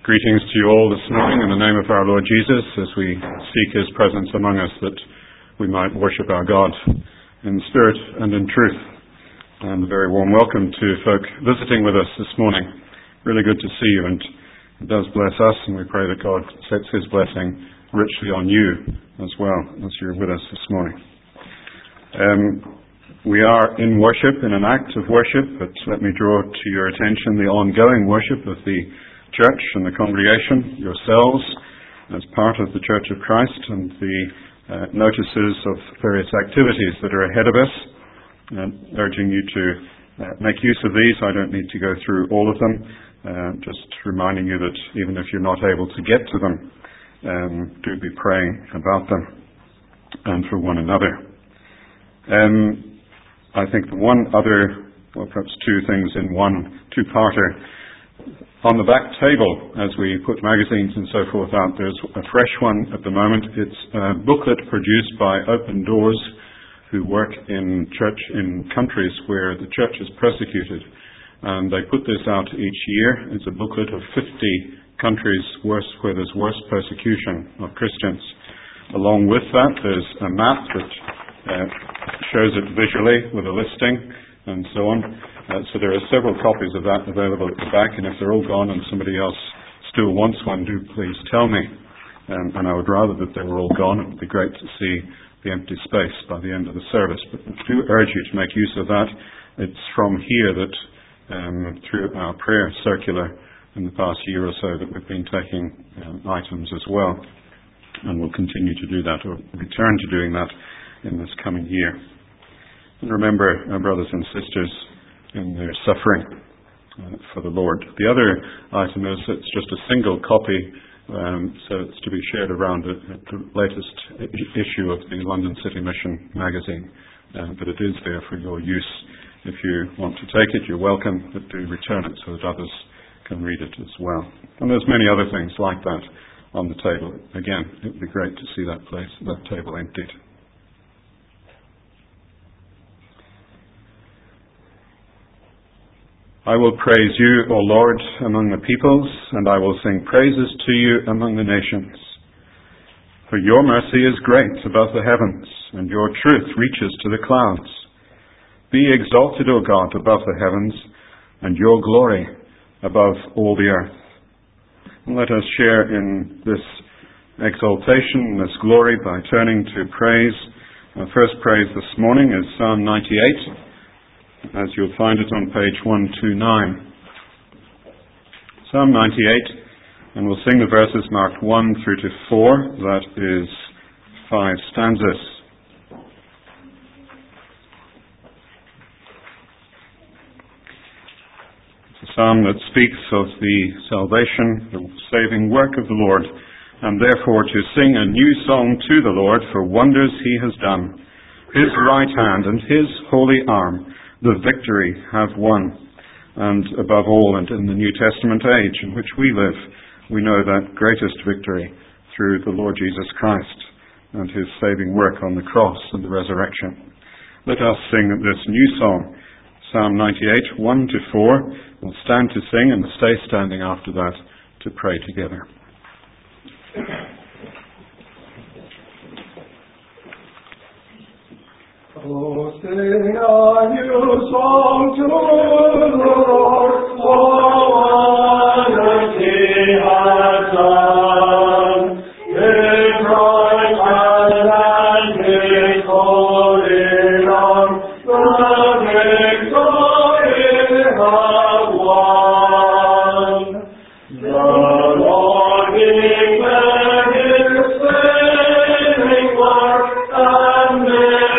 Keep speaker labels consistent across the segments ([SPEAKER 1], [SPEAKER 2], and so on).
[SPEAKER 1] Greetings to you all this morning in the name of our Lord Jesus as we seek His presence among us that we might worship our God in spirit and in truth. And a very warm welcome to folk visiting with us this morning. Really good to see you, and it does bless us, and we pray that God sets His blessing richly on you as well as you're with us this morning. We are in worship, in an act of worship, but let me draw to your attention the ongoing worship of the Church and the congregation, yourselves, as part of the Church of Christ, and the notices of various activities that are ahead of us. Urging you to make use of these. I don't need to go through all of them. Just reminding you that even if you're not able to get to them, do be praying about them and for one another. I think the one other, well, perhaps two things in one two-parter. On the back table, as we put magazines and so forth out, there's a fresh one at the moment. It's a booklet produced by Open Doors, who work in countries where the church is persecuted. And they put this out each year. It's a booklet of 50 countries where there's worse persecution of Christians. Along with that, there's a map that shows it visually with a listing and so on. So there are several copies of that available at the back, and if they're all gone and somebody else still wants one, do please tell me. And I would rather that they were all gone. It would be great to see the empty space by the end of the service. But I do urge you to make use of that. It's from here that, through our prayer circular in the past year or so, that we've been taking items as well. And we'll continue to do that, or return to doing that in this coming year. And remember our brothers and sisters in their suffering for the Lord. The other item is it's just a single copy, so it's to be shared around at the latest issue of the London City Mission magazine. But it is there for your use. If you want to take it, you're welcome, but do return it so that others can read it as well. And there's many other things like that on the table. Again, it would be great to see that table emptied. I will praise you, O Lord, among the peoples, and I will sing praises to you among the nations. For your mercy is great above the heavens, and your truth reaches to the clouds. Be exalted, O God, above the heavens, and your glory above all the earth. And let us share in this exaltation, this glory, by turning to praise. Our first praise this morning is Psalm 98. As you'll find it on page 129. Psalm 98, and we'll sing the verses marked 1 through to 4. That is 5 stanzas. It's a psalm that speaks of the salvation, the saving work of the Lord, and therefore to sing a new song to the Lord for wonders He has done. His right hand and His holy arm the victory have won. And above all, and in the New Testament age in which we live, we know that greatest victory through the Lord Jesus Christ and His saving work on the cross and the resurrection. Let us sing this new song, Psalm 98, 1 to 4. We'll stand to sing and stay standing after that to pray together.
[SPEAKER 2] Oh, sing a new song to the Lord, for wonders He has done. His right hand and His holy arm, the victory have won. The Lord declared His saving work, and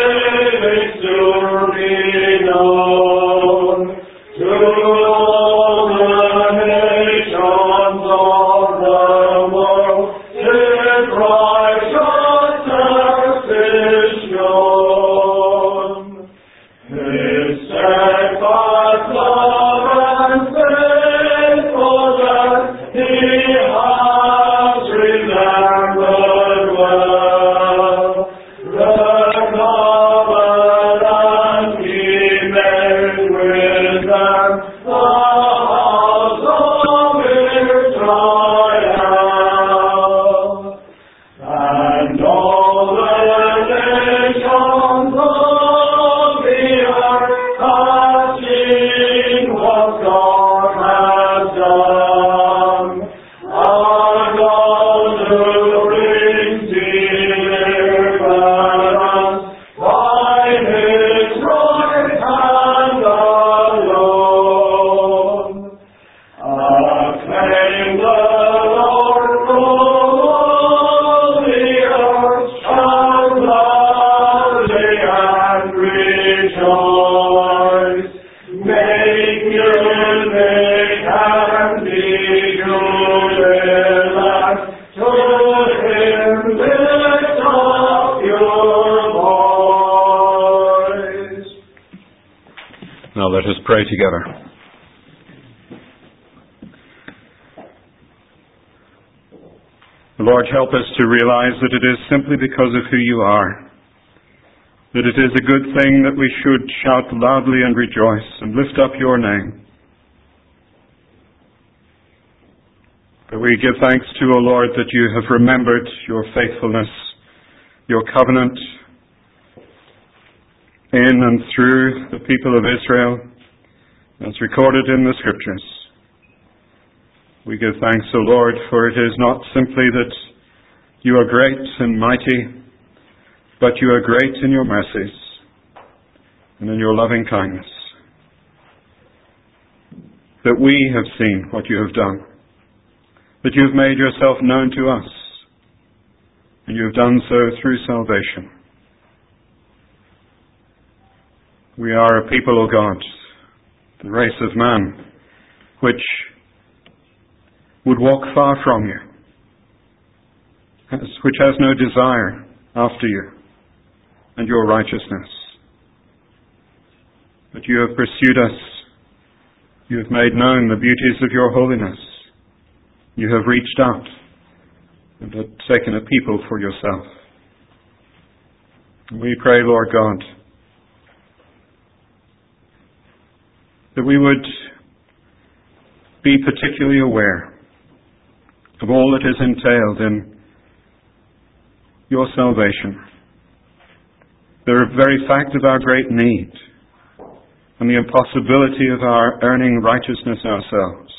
[SPEAKER 2] to be known to all the nations of the world. His righteousness is shown. His steadfast love and faithfulness He has remembered well. The house of Israel.
[SPEAKER 1] pray together. Lord, help us to realize that it is simply because of who you are, that it is a good thing that we should shout loudly and rejoice and lift up your name. But we give thanks to, O Lord, that you have remembered your faithfulness, your covenant in and through the people of Israel, as recorded in the Scriptures. We give thanks, O Lord, for it is not simply that you are great and mighty, but you are great in your mercies and in your loving kindness. That we have seen what you have done, that you have made yourself known to us, and you have done so through salvation. We are a people, O God, the race of man, which would walk far from you, which has no desire after you and your righteousness. But you have pursued us. You have made known the beauties of your holiness. You have reached out and have taken a people for yourself. We pray, Lord God, that we would be particularly aware of all that is entailed in your salvation. The very fact of our great need and the impossibility of our earning righteousness ourselves.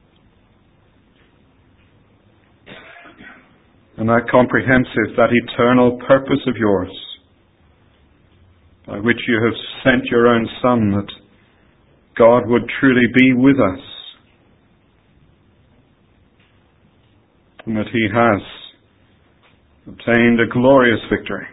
[SPEAKER 1] And that comprehensive, that eternal purpose of yours, by which you have sent your own Son, that God would truly be with us, and that he has obtained a glorious victory,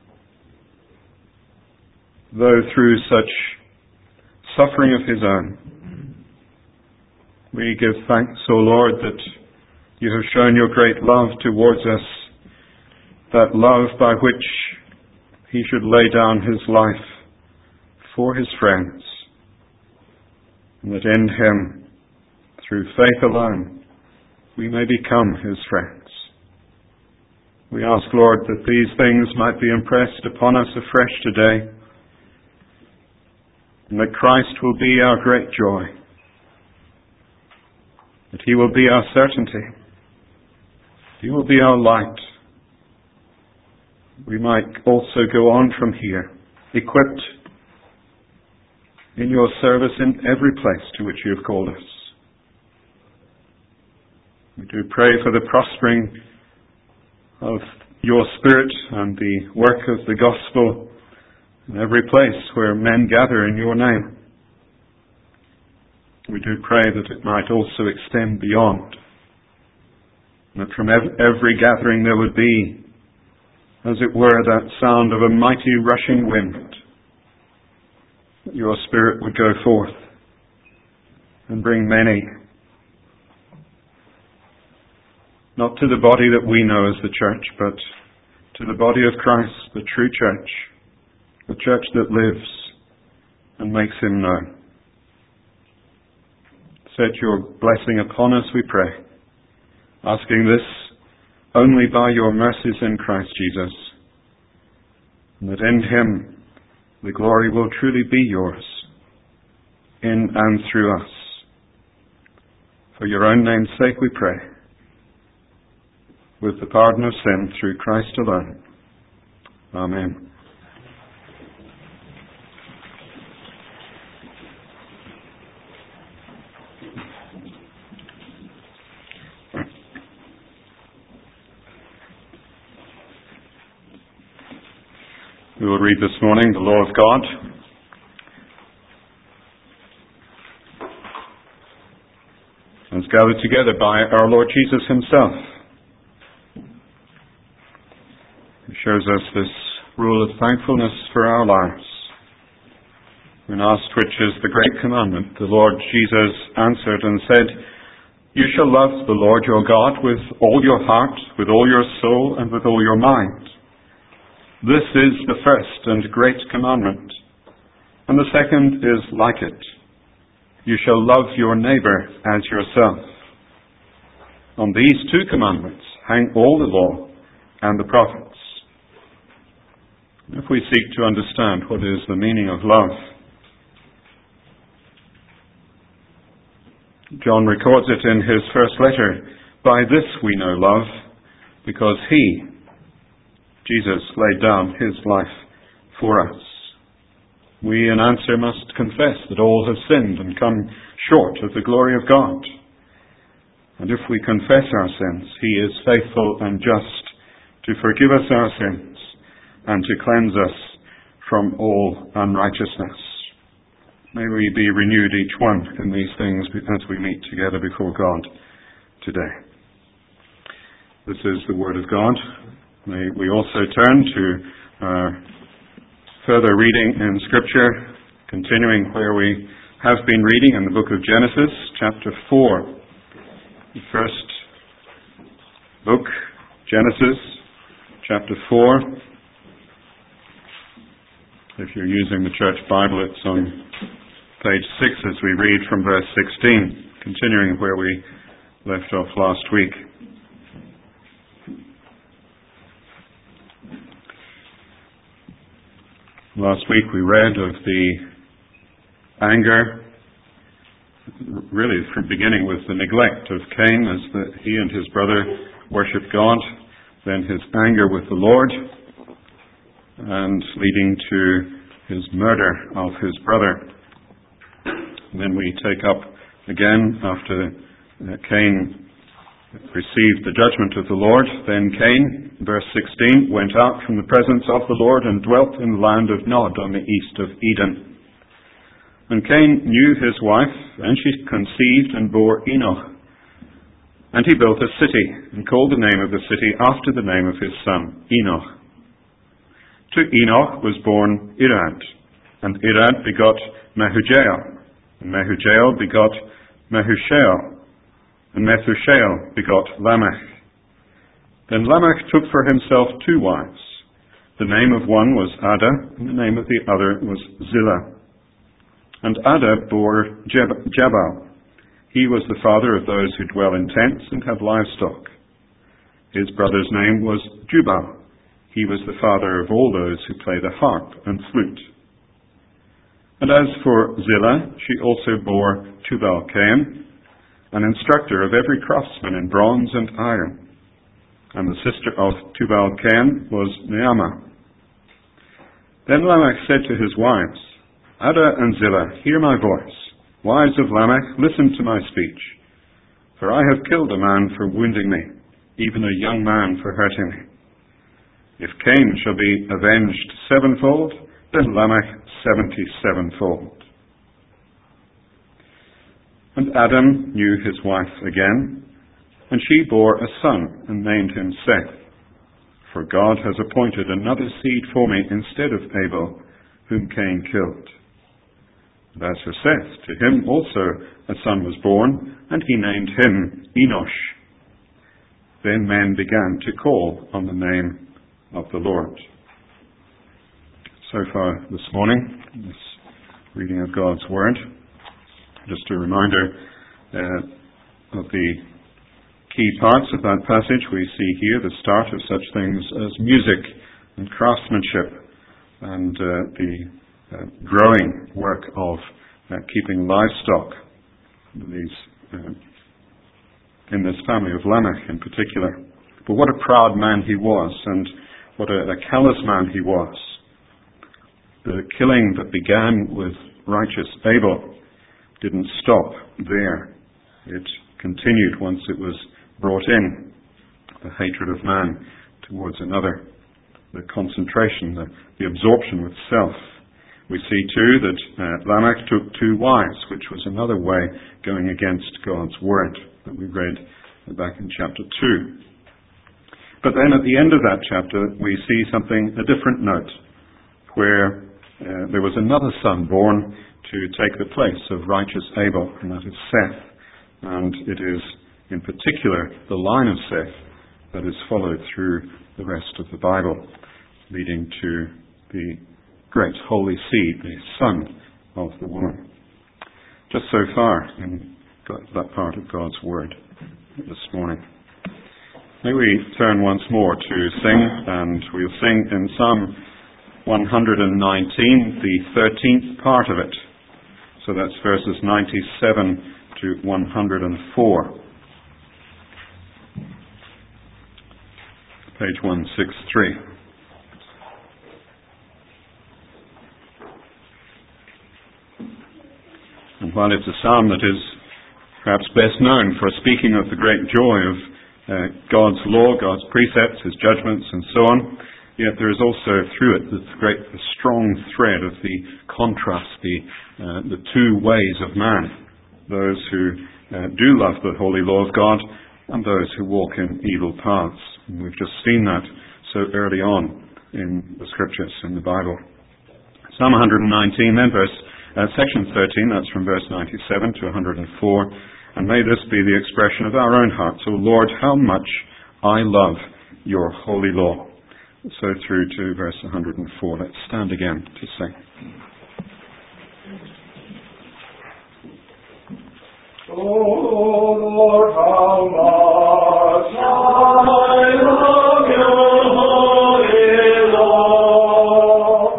[SPEAKER 1] though through such suffering of his own. We give thanks, O Lord, that you have shown your great love towards us, that love by which he should lay down his life for his friends, and that in him, through faith alone, we may become his friends. We ask, Lord, that these things might be impressed upon us afresh today, and that Christ will be our great joy, that he will be our certainty, he will be our light. We might also go on from here, equipped in your service in every place to which you have called us. We do pray for the prospering of your Spirit and the work of the gospel in every place where men gather in your name. We do pray that it might also extend beyond, and that from every gathering there would be, as it were, that sound of a mighty rushing wind, that your Spirit would go forth and bring many, not to the body that we know as the church, but to the body of Christ, the true church, the church that lives and makes him known. Set your blessing upon us, we pray, asking this only by your mercies in Christ Jesus, and that in him the glory will truly be yours, in and through us. For your own name's sake we pray, with the pardon of sin through Christ alone. Amen. We will read this morning the law of God. As gathered together by our Lord Jesus himself. He shows us this rule of thankfulness for our lives. When asked which is the great commandment, the Lord Jesus answered and said, "You shall love the Lord your God with all your heart, with all your soul, and with all your mind. This is the first and great commandment, and the second is like it. You shall love your neighbor as yourself. On these two commandments hang all the law and the prophets. If we seek to understand what is the meaning of love, John records it in his first letter. By this we know love, because he, Jesus, laid down his life for us. We in answer must confess that all have sinned and come short of the glory of God. And if we confess our sins, he is faithful and just to forgive us our sins and to cleanse us from all unrighteousness. May we be renewed each one in these things as we meet together before God today. This is the Word of God. May we also turn to further reading in Scripture, continuing where we have been reading in the book of Genesis, chapter 4. The first book, Genesis, chapter 4. If you're using the Church Bible, it's on page 6 as we read from verse 16, continuing where we left off last week. Last week we read of the anger, really from beginning with the neglect of Cain as he and his brother worshipped God, then his anger with the Lord, and leading to his murder of his brother. And then we take up again after Cain received the judgment of the Lord. Then Cain, verse 16, went out from the presence of the Lord and dwelt in the land of Nod on the east of Eden. And Cain knew his wife, and she conceived and bore Enoch. And he built a city, and called the name of the city after the name of his son, Enoch. To Enoch was born Irad, and Irad begot Mehujael, and Mehujael begot Mehushael, and Methushael begot Lamech. Then Lamech took for himself two wives. The name of one was Ada, and the name of the other was Zillah. And Ada bore Jabal. He was the father of those who dwell in tents and have livestock. His brother's name was Jubal. He was the father of all those who play the harp and flute. And as for Zillah, she also bore Tubal-Cain, an instructor of every craftsman in bronze and iron. And the sister of Tubal-Cain was Naamah. Then Lamech said to his wives, Ada and Zillah, hear my voice. Wives of Lamech, listen to my speech. For I have killed a man for wounding me, even a young man for hurting me. If Cain shall be avenged sevenfold, then Lamech 77-fold. And Adam knew his wife again, and she bore a son and named him Seth. For God has appointed another seed for me instead of Abel, whom Cain killed. And as for Seth, to him also a son was born, and he named him Enosh. Then men began to call on the name of the Lord. So far this morning, this reading of God's Word. Just a reminder of the key parts of that passage. We see here the start of such things as music and craftsmanship and the growing work of keeping livestock in this family of Lamech in particular. But what a proud man he was, and what a callous man he was. The killing that began with righteous Abel didn't stop there. It continued once it was brought in. The hatred of man towards another, the concentration, the absorption with self. We see too that Lamech took two wives, which was another way going against God's word that we read back in chapter 2. But then at the end of that chapter we see something, a different note, where there was another son born to take the place of righteous Abel, and that is Seth. And it is in particular the line of Seth that is followed through the rest of the Bible, leading to the great holy seed, the son of the woman. just so far in that part of God's Word this morning. May we turn once more to sing, and we'll sing in Psalm 119, the 13th part of it. So that's verses 97 to 104. Page 163. And while it's a psalm that is perhaps best known for speaking of the great joy of God's law, God's precepts, His judgments, and so on, yet there is also through it the strong thread of the contrast, the two ways of man, those who do love the holy law of God and those who walk in evil paths. And we've just seen that so early on in the Scriptures, in the Bible. Psalm 119 then, section 13, that's from verse 97 to 104. And may this be the expression of our own hearts. O Lord, how much I love your holy law. So through to verse 104. Let's stand again to sing.
[SPEAKER 2] O Lord, how much I love your holy law.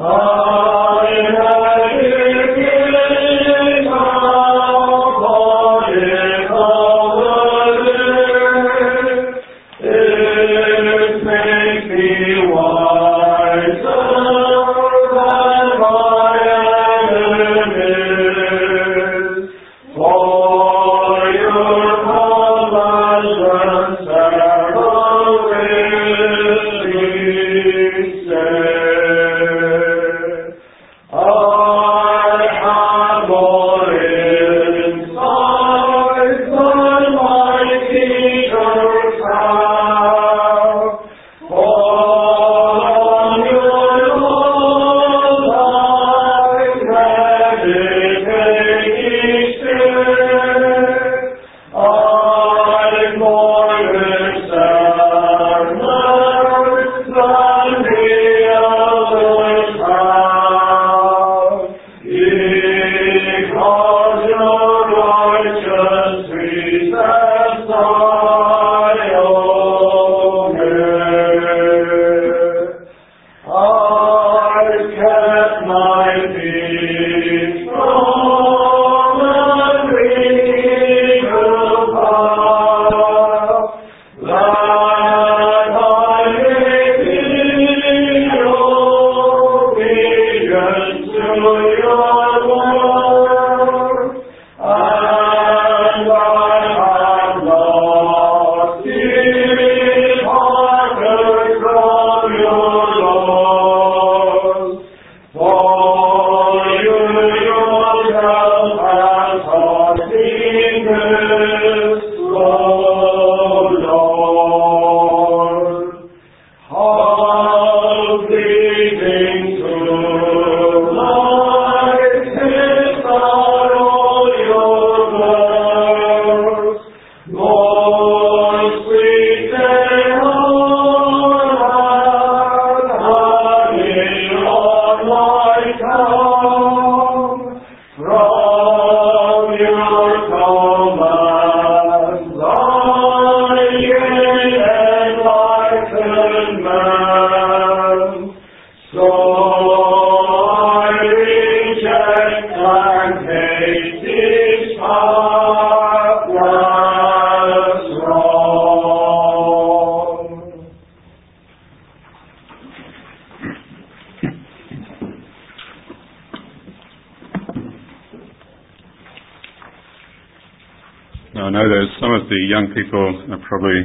[SPEAKER 1] Now, I know there's some of the young people are probably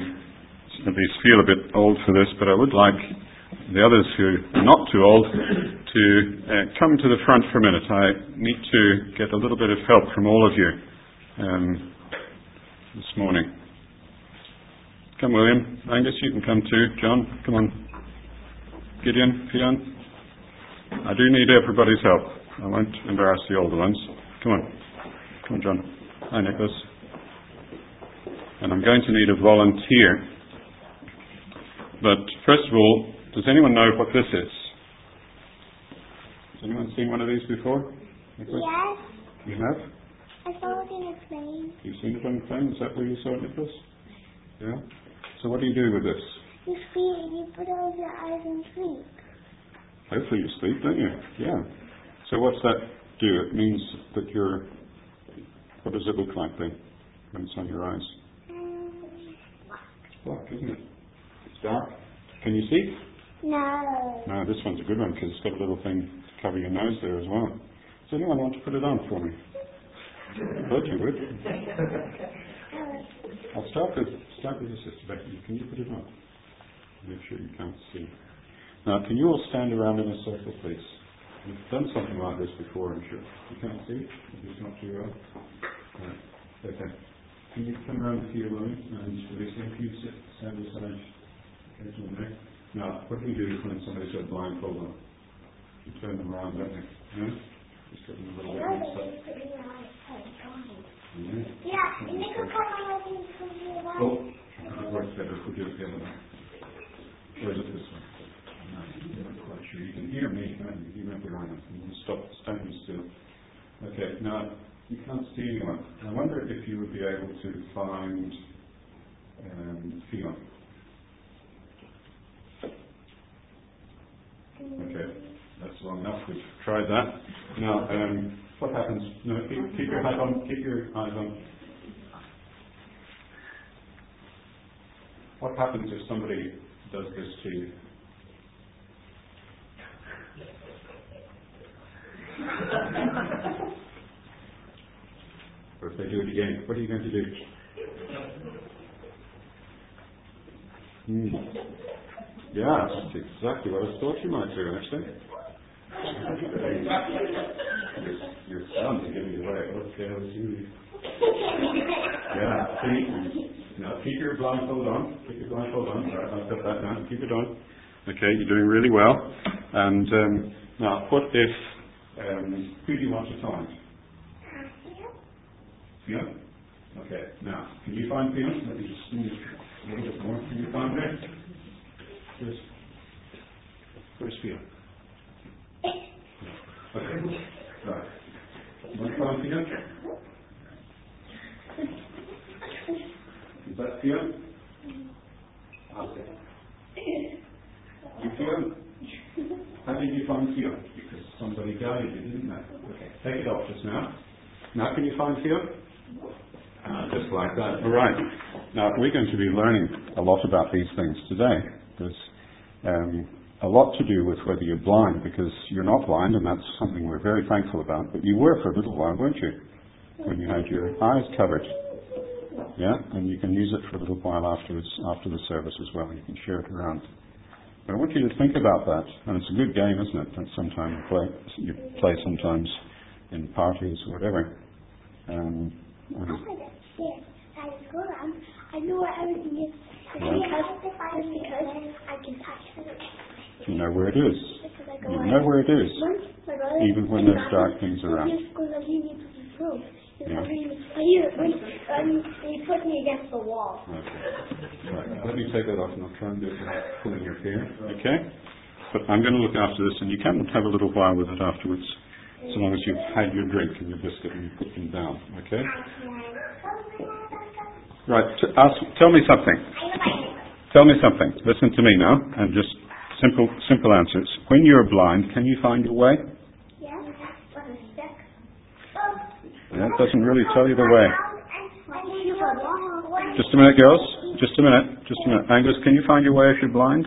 [SPEAKER 1] at least feel a bit old for this, but I would like the others who are not too old to come to the front for a minute. I need to get a little bit of help from all of you this morning. Come, William. Angus, you can come too. John, come on. Gideon, Fionn. I do need everybody's help. I won't embarrass the older ones. Come on. Come on, John. Hi, Nicholas. And I'm going to need a volunteer. But first of all, does anyone know what this is? Has anyone seen one of these before? Nicholas?
[SPEAKER 3] Yes.
[SPEAKER 1] You have?
[SPEAKER 3] I saw it in a plane.
[SPEAKER 1] You've seen it on the plane? Is that where you saw it, Nicholas? Yeah? So what do you do with this?
[SPEAKER 3] You sleep, you put over your eyes and sleep.
[SPEAKER 1] Hopefully you sleep, don't you? Yeah. So what's that do? It means that you're... What does it look like then, when it's on your eyes? It's black, isn't it? It's dark. Can you see?
[SPEAKER 3] No.
[SPEAKER 1] No, this one's a good one because it's got a little thing to cover your nose there as well. Does anyone want to put it on for me? I thought you would. I'll start with your sister Becky. Can you put it on? Make sure you can't see. Now, can you all stand around in a circle, please? We've done something like this before, I'm sure. You can't see? It's not too well. Right. Okay. Can you come around to your room and release them? Can you stand aside occasionally there? Now, what we do is when somebody's got a blindfold on, you turn them around, don't you? Yeah? Just give them a little bit of insight.
[SPEAKER 3] Yeah, and they could come out and put your eyes.
[SPEAKER 1] Oh, it works better if we do it the other way. Or is it this one? No, I'm not quite sure. You can hear me, can't you? You might be right. You can stop standing still. Okay, now, you can't see anyone. I wonder if you would be able to find Fiona. Okay, that's long enough. We've tried that. Now, what happens? No, keep your eyes on. Keep your eyes on. What happens if somebody does this to you? Or if they do it again, what are you going to do? Yeah, that's exactly what I thought you might do, actually. Your sound is giving you away. Okay, let's see. Yeah, see? Now keep your blindfold on. Keep your blindfold on. Right, I'll put that down. Keep it on. Okay, you're doing really well. And now, what if, who do you want to find? Fiona? Okay, now, can you find Fiona? Let me just move a little bit more. Can you find her? Where's Fiona? Okay, right. You want to find Fiona? Is that Fiona? Okay. You Fiona? How did you find Fiona? Because somebody guided you, didn't they? Okay, take it off just now. Now can you find Fiona? Just like that. All right. Now we're going to be learning a lot about these things today. There's a lot to do with whether you're blind, because you're not blind, and that's something we're very thankful about. But you were for a little while, weren't you? When you had your eyes covered. Yeah, and you can use it for a little while afterwards, after the service as well. You can share it around. But I want you to think about that, and it's a good game, isn't it? That sometimes you play sometimes in parties or whatever.
[SPEAKER 3] I know where everything is. Because I can touch it.
[SPEAKER 1] You know where it is. You know where it is. Even when there's dark things around. Yeah.
[SPEAKER 3] He put me against the wall.
[SPEAKER 1] Okay. Right. Let me take that off and I'll try and do it without pulling your hair. Okay? But I'm going to look after this, and you can have a little while with it afterwards, so long as you've had your drink and your biscuit and you put them down. Okay? Right. Tell me something. Tell me something. Listen to me now, and just simple answers. When you're blind, can you find your way?
[SPEAKER 3] Yeah.
[SPEAKER 1] That doesn't really tell you the way. Just a minute, girls. Just a minute. Angus, can you find your way if you're blind?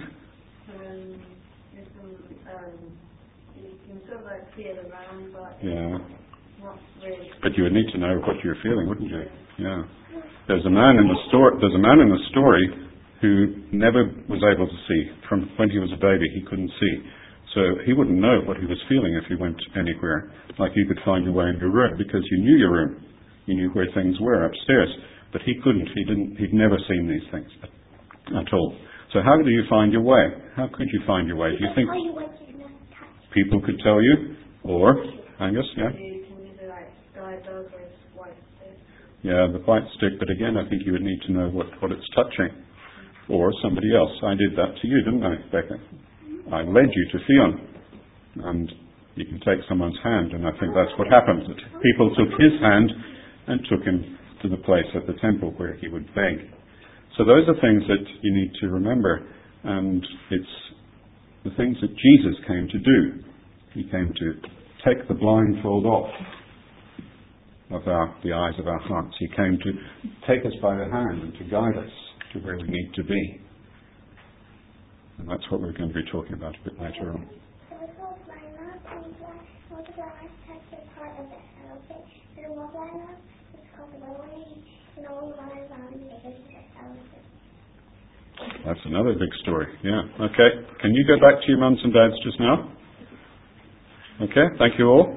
[SPEAKER 4] You can sort of like feel around, but
[SPEAKER 1] yeah.
[SPEAKER 4] Not really.
[SPEAKER 1] But you would need to know what you're feeling, wouldn't you? Yeah. There's a man in the story who never was able to see. From when he was a baby, he couldn't see. So he wouldn't know what he was feeling if he went anywhere. Like you could find your way in your room because you knew your room. You knew where things were upstairs. But he couldn't. He'd never seen these things at all. So how do you find your way? How could you find your way? Do you think people could tell you? Or, Angus, yeah?
[SPEAKER 4] You can use like guide dog or white stick.
[SPEAKER 1] Yeah, the white stick, but again, I think you would need to know what it's touching. Or somebody else. I did that to you, didn't I, Becca? I led you to Fionn. And you can take someone's hand, and I think that's what happened. People took his hand and took him to the place at the temple where he would beg. So those are things that you need to remember, and it's the things that Jesus came to do. He came to take the blindfold off of the eyes of our hearts. He came to take us by the hand and to guide us to where we need to be. And that's what we're going to be talking about a bit later on.
[SPEAKER 3] So it's all blind enough, and the blind touch part of it. Okay? So the one blind enough is called the lonely, and all the blind around because it's elephant.
[SPEAKER 1] That's another big story. Yeah. Okay. Can you go back to your mums and dads just now? Okay. Thank you all.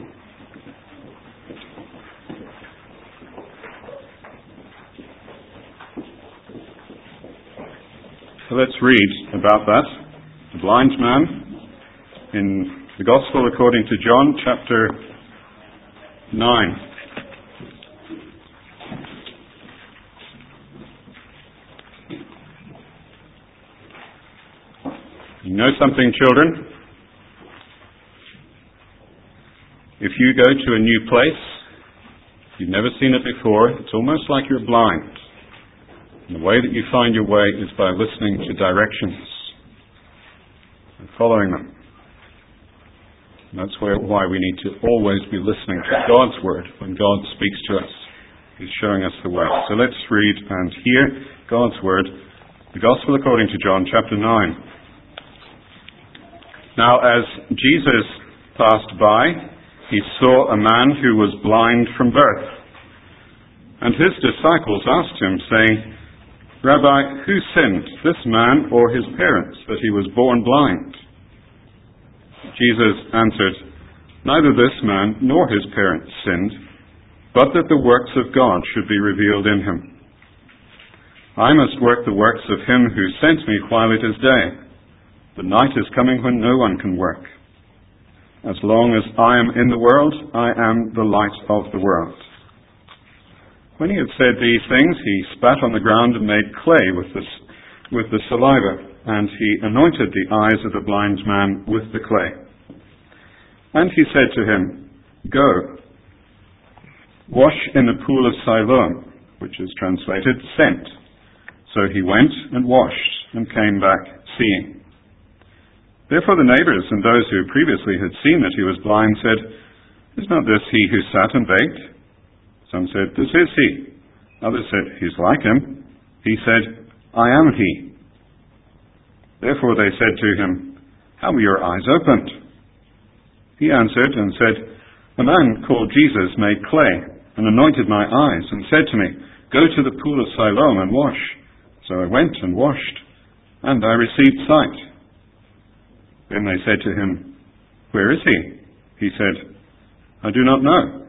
[SPEAKER 1] So let's read about that. The blind man in the Gospel according to John, chapter 9. You know something, children? If you go to a new place, you've never seen it before, it's almost like you're blind. And the way that you find your way is by listening to directions and following them. And that's why we need to always be listening to God's word when God speaks to us. He's showing us the way. So let's read and hear God's word, the Gospel according to John, chapter 9. Now, as Jesus passed by, he saw a man who was blind from birth. And his disciples asked him, saying, Rabbi, who sinned, this man or his parents, that he was born blind? Jesus answered, Neither this man nor his parents sinned, but that the works of God should be revealed in him. I must work the works of him who sent me while it is day. The night is coming when no one can work. As long as I am in the world, I am the light of the world. When he had said these things, he spat on the ground and made clay with the saliva, and he anointed the eyes of the blind man with the clay. And he said to him, Go, wash in the pool of Siloam, which is translated, sent. So he went and washed and came back seeing. Therefore the neighbors and those who previously had seen that he was blind said, Is not this he who sat and begged? Some said, This is he. Others said, He's like him. He said, I am he. Therefore they said to him, How were your eyes opened? He answered and said, A man called Jesus made clay and anointed my eyes and said to me, Go to the pool of Siloam and wash. So I went and washed, and I received sight. Then they said to him, Where is he? He said, I do not know.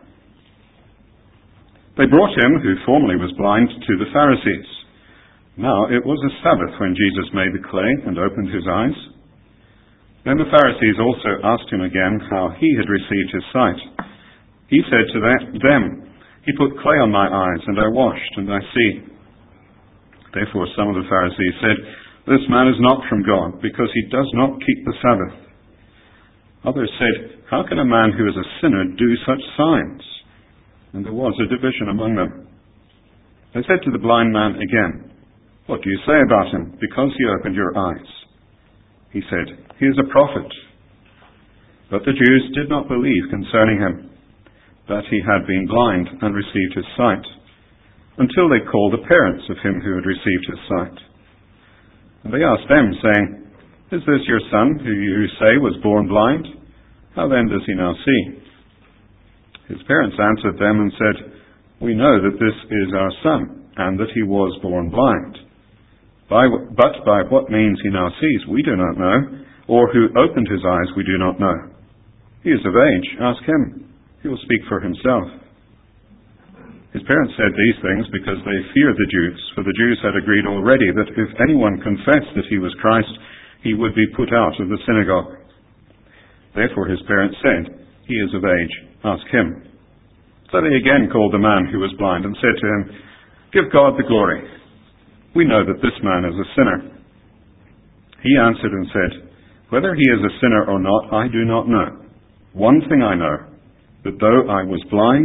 [SPEAKER 1] They brought him, who formerly was blind, to the Pharisees. Now it was a Sabbath when Jesus made the clay and opened his eyes. Then the Pharisees also asked him again how he had received his sight. He said to them, He put clay on my eyes, and I washed, and I see. Therefore some of the Pharisees said, This man is not from God, because he does not keep the Sabbath. Others said, How can a man who is a sinner do such signs? And there was a division among them. They said to the blind man again, What do you say about him, because he opened your eyes? He said, He is a prophet. But the Jews did not believe concerning him, that he had been blind and received his sight, until they called the parents of him who had received his sight. And they asked them, saying, Is this your son, who you say was born blind? How then does he now see? His parents answered them and said, We know that this is our son, and that he was born blind. But by what means he now sees, we do not know, or who opened his eyes, we do not know. He is of age, ask him. He will speak for himself. His parents said these things because they feared the Jews, for the Jews had agreed already that if anyone confessed that he was Christ, he would be put out of the synagogue. Therefore his parents said, He is of age, ask him. So they again called the man who was blind and said to him, Give God the glory. We know that this man is a sinner. He answered and said, Whether he is a sinner or not, I do not know. One thing I know, that though I was blind,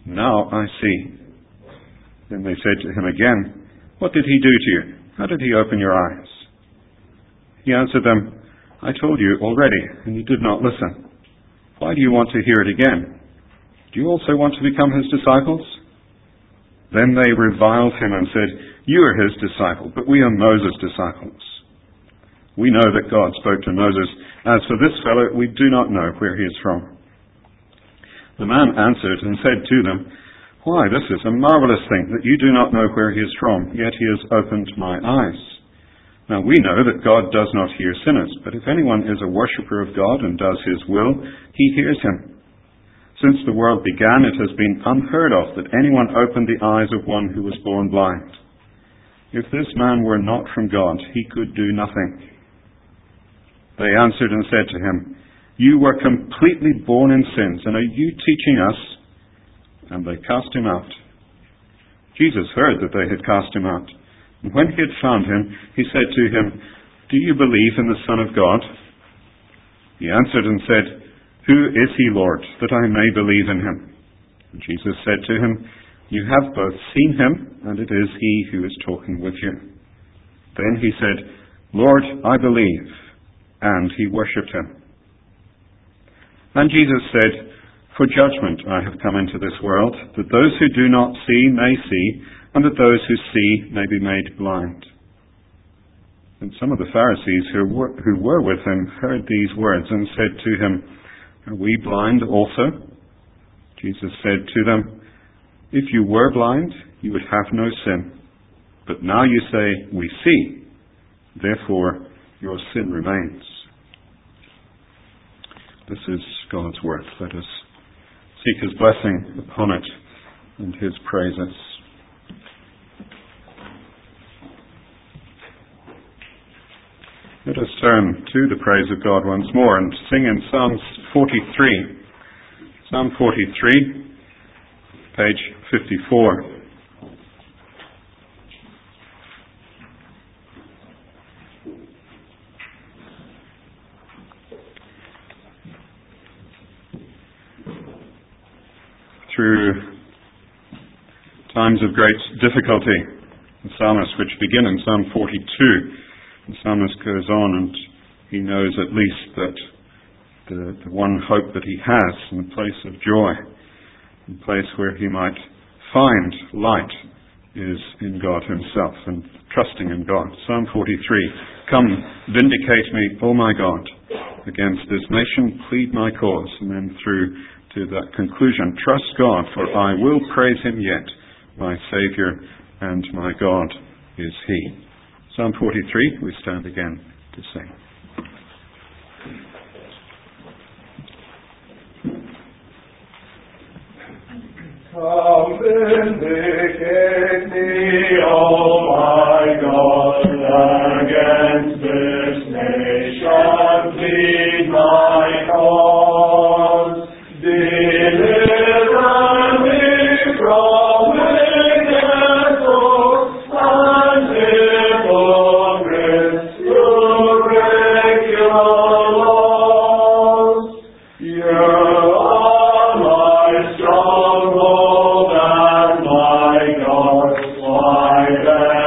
[SPEAKER 1] Now I see." Then they said to him again, "What did he do to you? How did he open your eyes?" He answered them, "I told you already, and you did not listen. Why do you want to hear it again? Do you also want to become his disciples?" Then they reviled him and said, "You are his disciple, but we are Moses' disciples. We know that God spoke to Moses. As for this fellow, we do not know where he is from." The man answered and said to them, "Why, this is a marvelous thing, that you do not know where he is from, yet he has opened my eyes. Now we know that God does not hear sinners, but if anyone is a worshipper of God and does his will, he hears him. Since the world began, it has been unheard of that anyone opened the eyes of one who was born blind. If this man were not from God, he could do nothing." They answered and said to him, "You were completely born in sins, and are you teaching us?" And they cast him out. Jesus heard that they had cast him out. And when he had found him, he said to him, "Do you believe in the Son of God?" He answered and said, "Who is he, Lord, that I may believe in him?" And Jesus said to him, "You have both seen him, and it is he who is talking with you." Then he said, "Lord, I believe." And he worshipped him. And Jesus said, "For judgment I have come into this world, that those who do not see may see, and that those who see may be made blind." And some of the Pharisees who were with him heard these words and said to him, "Are we blind also?" Jesus said to them, "If you were blind, you would have no sin. But now you say, 'We see,' therefore your sin remains." This is God's word. Let us seek his blessing upon it and his praises. Let us turn to the praise of God once more and sing in Psalms 43. Psalm 43, page 54. Through times of great difficulty, the psalmist, which begin in Psalm 42, the psalmist goes on and he knows at least that the one hope that he has in the place of joy, in the place where he might find light, is in God himself and trusting in God. Psalm 43, "Come, vindicate me, O my God. Against this nation, plead my cause." And then through to that conclusion, "Trust God, for I will praise him yet. My Saviour and my God is he." Psalm 43, we stand again to sing.
[SPEAKER 2] Come vindicate me, O my God, against this nation, plead my cause. Deliver me from wicked thoughts and hypocrites who break your laws. You are my stronghold and my God, my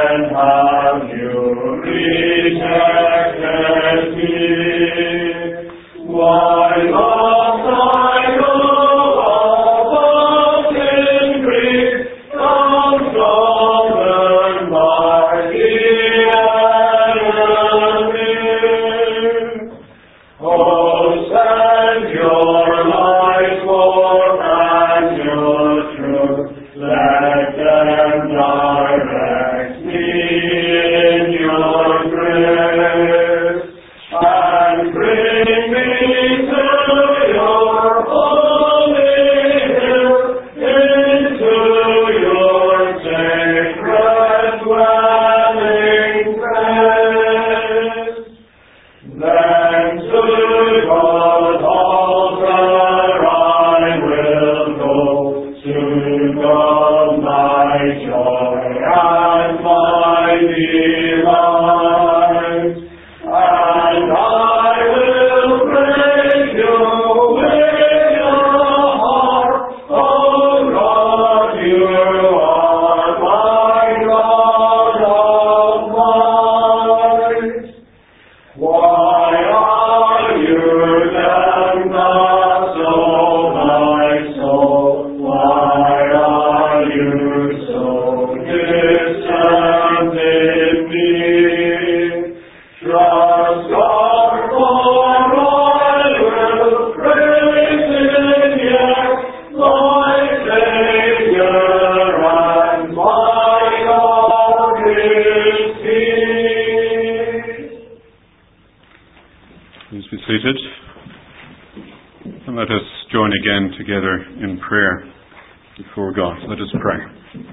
[SPEAKER 1] seated and let us join again together in prayer before God. Let us pray.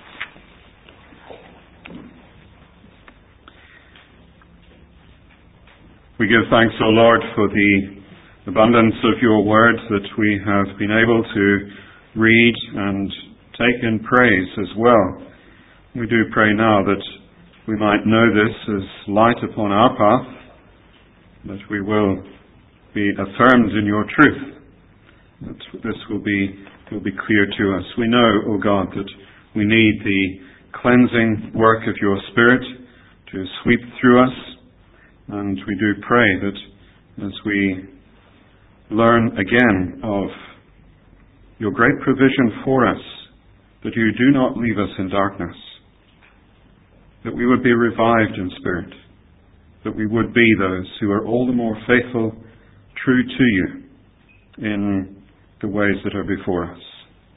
[SPEAKER 1] We give thanks, O Lord, for the abundance of your word that we have been able to read and take in praise as well. We do pray now that we might know this as light upon our path, that we will be affirmed in your truth, that this will be clear to us. We know, O God, that we need the cleansing work of your Spirit to sweep through us, and we do pray that as we learn again of your great provision for us, that you do not leave us in darkness, that we would be revived in spirit, that we would be those who are all the more faithful, true to you in the ways that are before us.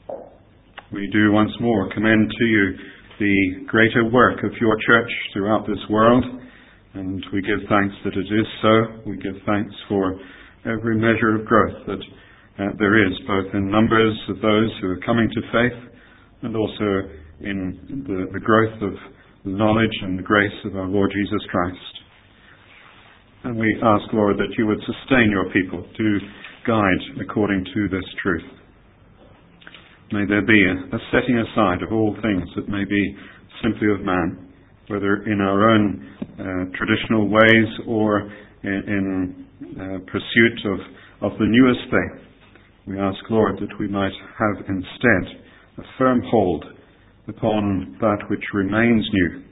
[SPEAKER 1] We do once more commend to you the greater work of your church throughout this world, and we give thanks that it is so. We give thanks for every measure of growth that there is, both in numbers of those who are coming to faith and also in the growth of the knowledge and the grace of our Lord Jesus Christ. And we ask, Lord, that you would sustain your people to guide according to this truth. May there be a setting aside of all things that may be simply of man, whether in our own traditional ways or in pursuit of the newest thing. We ask, Lord, that we might have instead a firm hold upon that which remains new,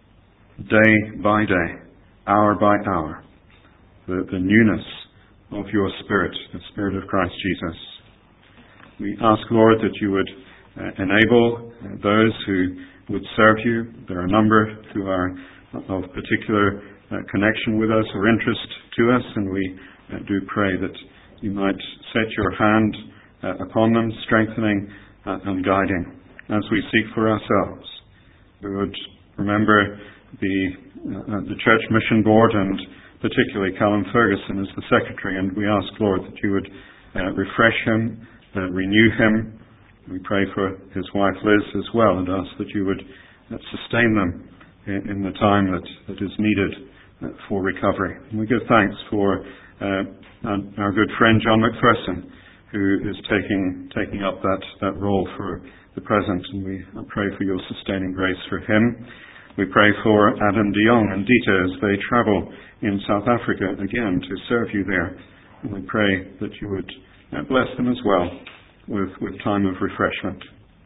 [SPEAKER 1] day by day, hour by hour, the newness of your Spirit, the Spirit of Christ Jesus. We ask, Lord, that you would enable those who would serve you. There are a number who are of particular connection with us or interest to us, and we do pray that you might set your hand upon them, strengthening and guiding as we seek for ourselves. We would remember the Church Mission Board, and particularly Callum Ferguson as the Secretary, and we ask, Lord, that you would refresh him, renew him. We pray for his wife Liz as well, and ask that you would sustain them in the time that is needed for recovery. And we give thanks for our good friend John McPherson, who is taking up that role for the present, and we pray for your sustaining grace for him. We pray for Adam de Jong and Dita as they travel in South Africa again to serve you there. And we pray that you would bless them as well with time of refreshment.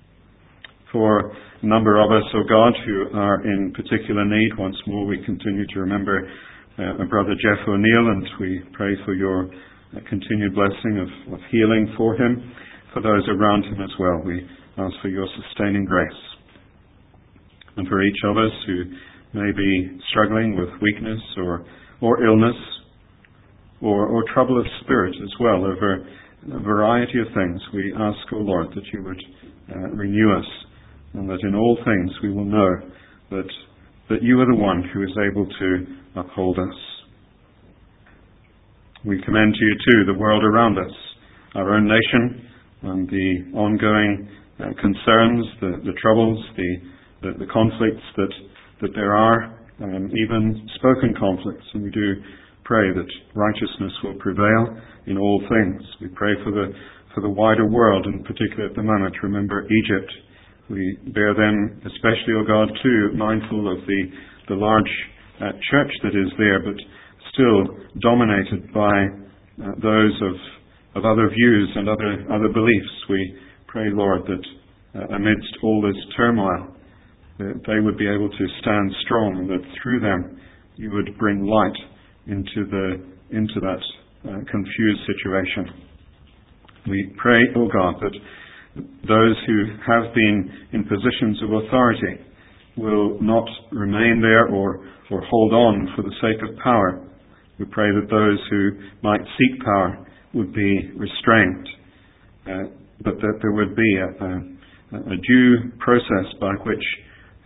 [SPEAKER 1] For a number of us, O God, who are in particular need, once more we continue to remember our brother Jeff O'Neill, and we pray for your continued blessing of healing for him. For those around him as well, we ask for your sustaining grace. And for each of us who may be struggling with weakness or illness or trouble of spirit as well over a variety of things, we ask, O Lord, that you would renew us, and that in all things we will know that you are the one who is able to uphold us. We commend to you too the world around us, our own nation, and the ongoing concerns, the troubles, the conflicts that there are, even spoken conflicts. And we do pray that righteousness will prevail in all things. We pray for the wider world, and particularly at the moment, remember Egypt. We bear them, especially, O God, too, mindful of the large church that is there, but still dominated by those of other views and other beliefs. We pray, Lord, that amidst all this turmoil, that they would be able to stand strong, and that through them you would bring light into that confused situation. We pray, O God, that those who have been in positions of authority will not remain there or hold on for the sake of power. We pray that those who might seek power would be restrained, but that there would be a due process by which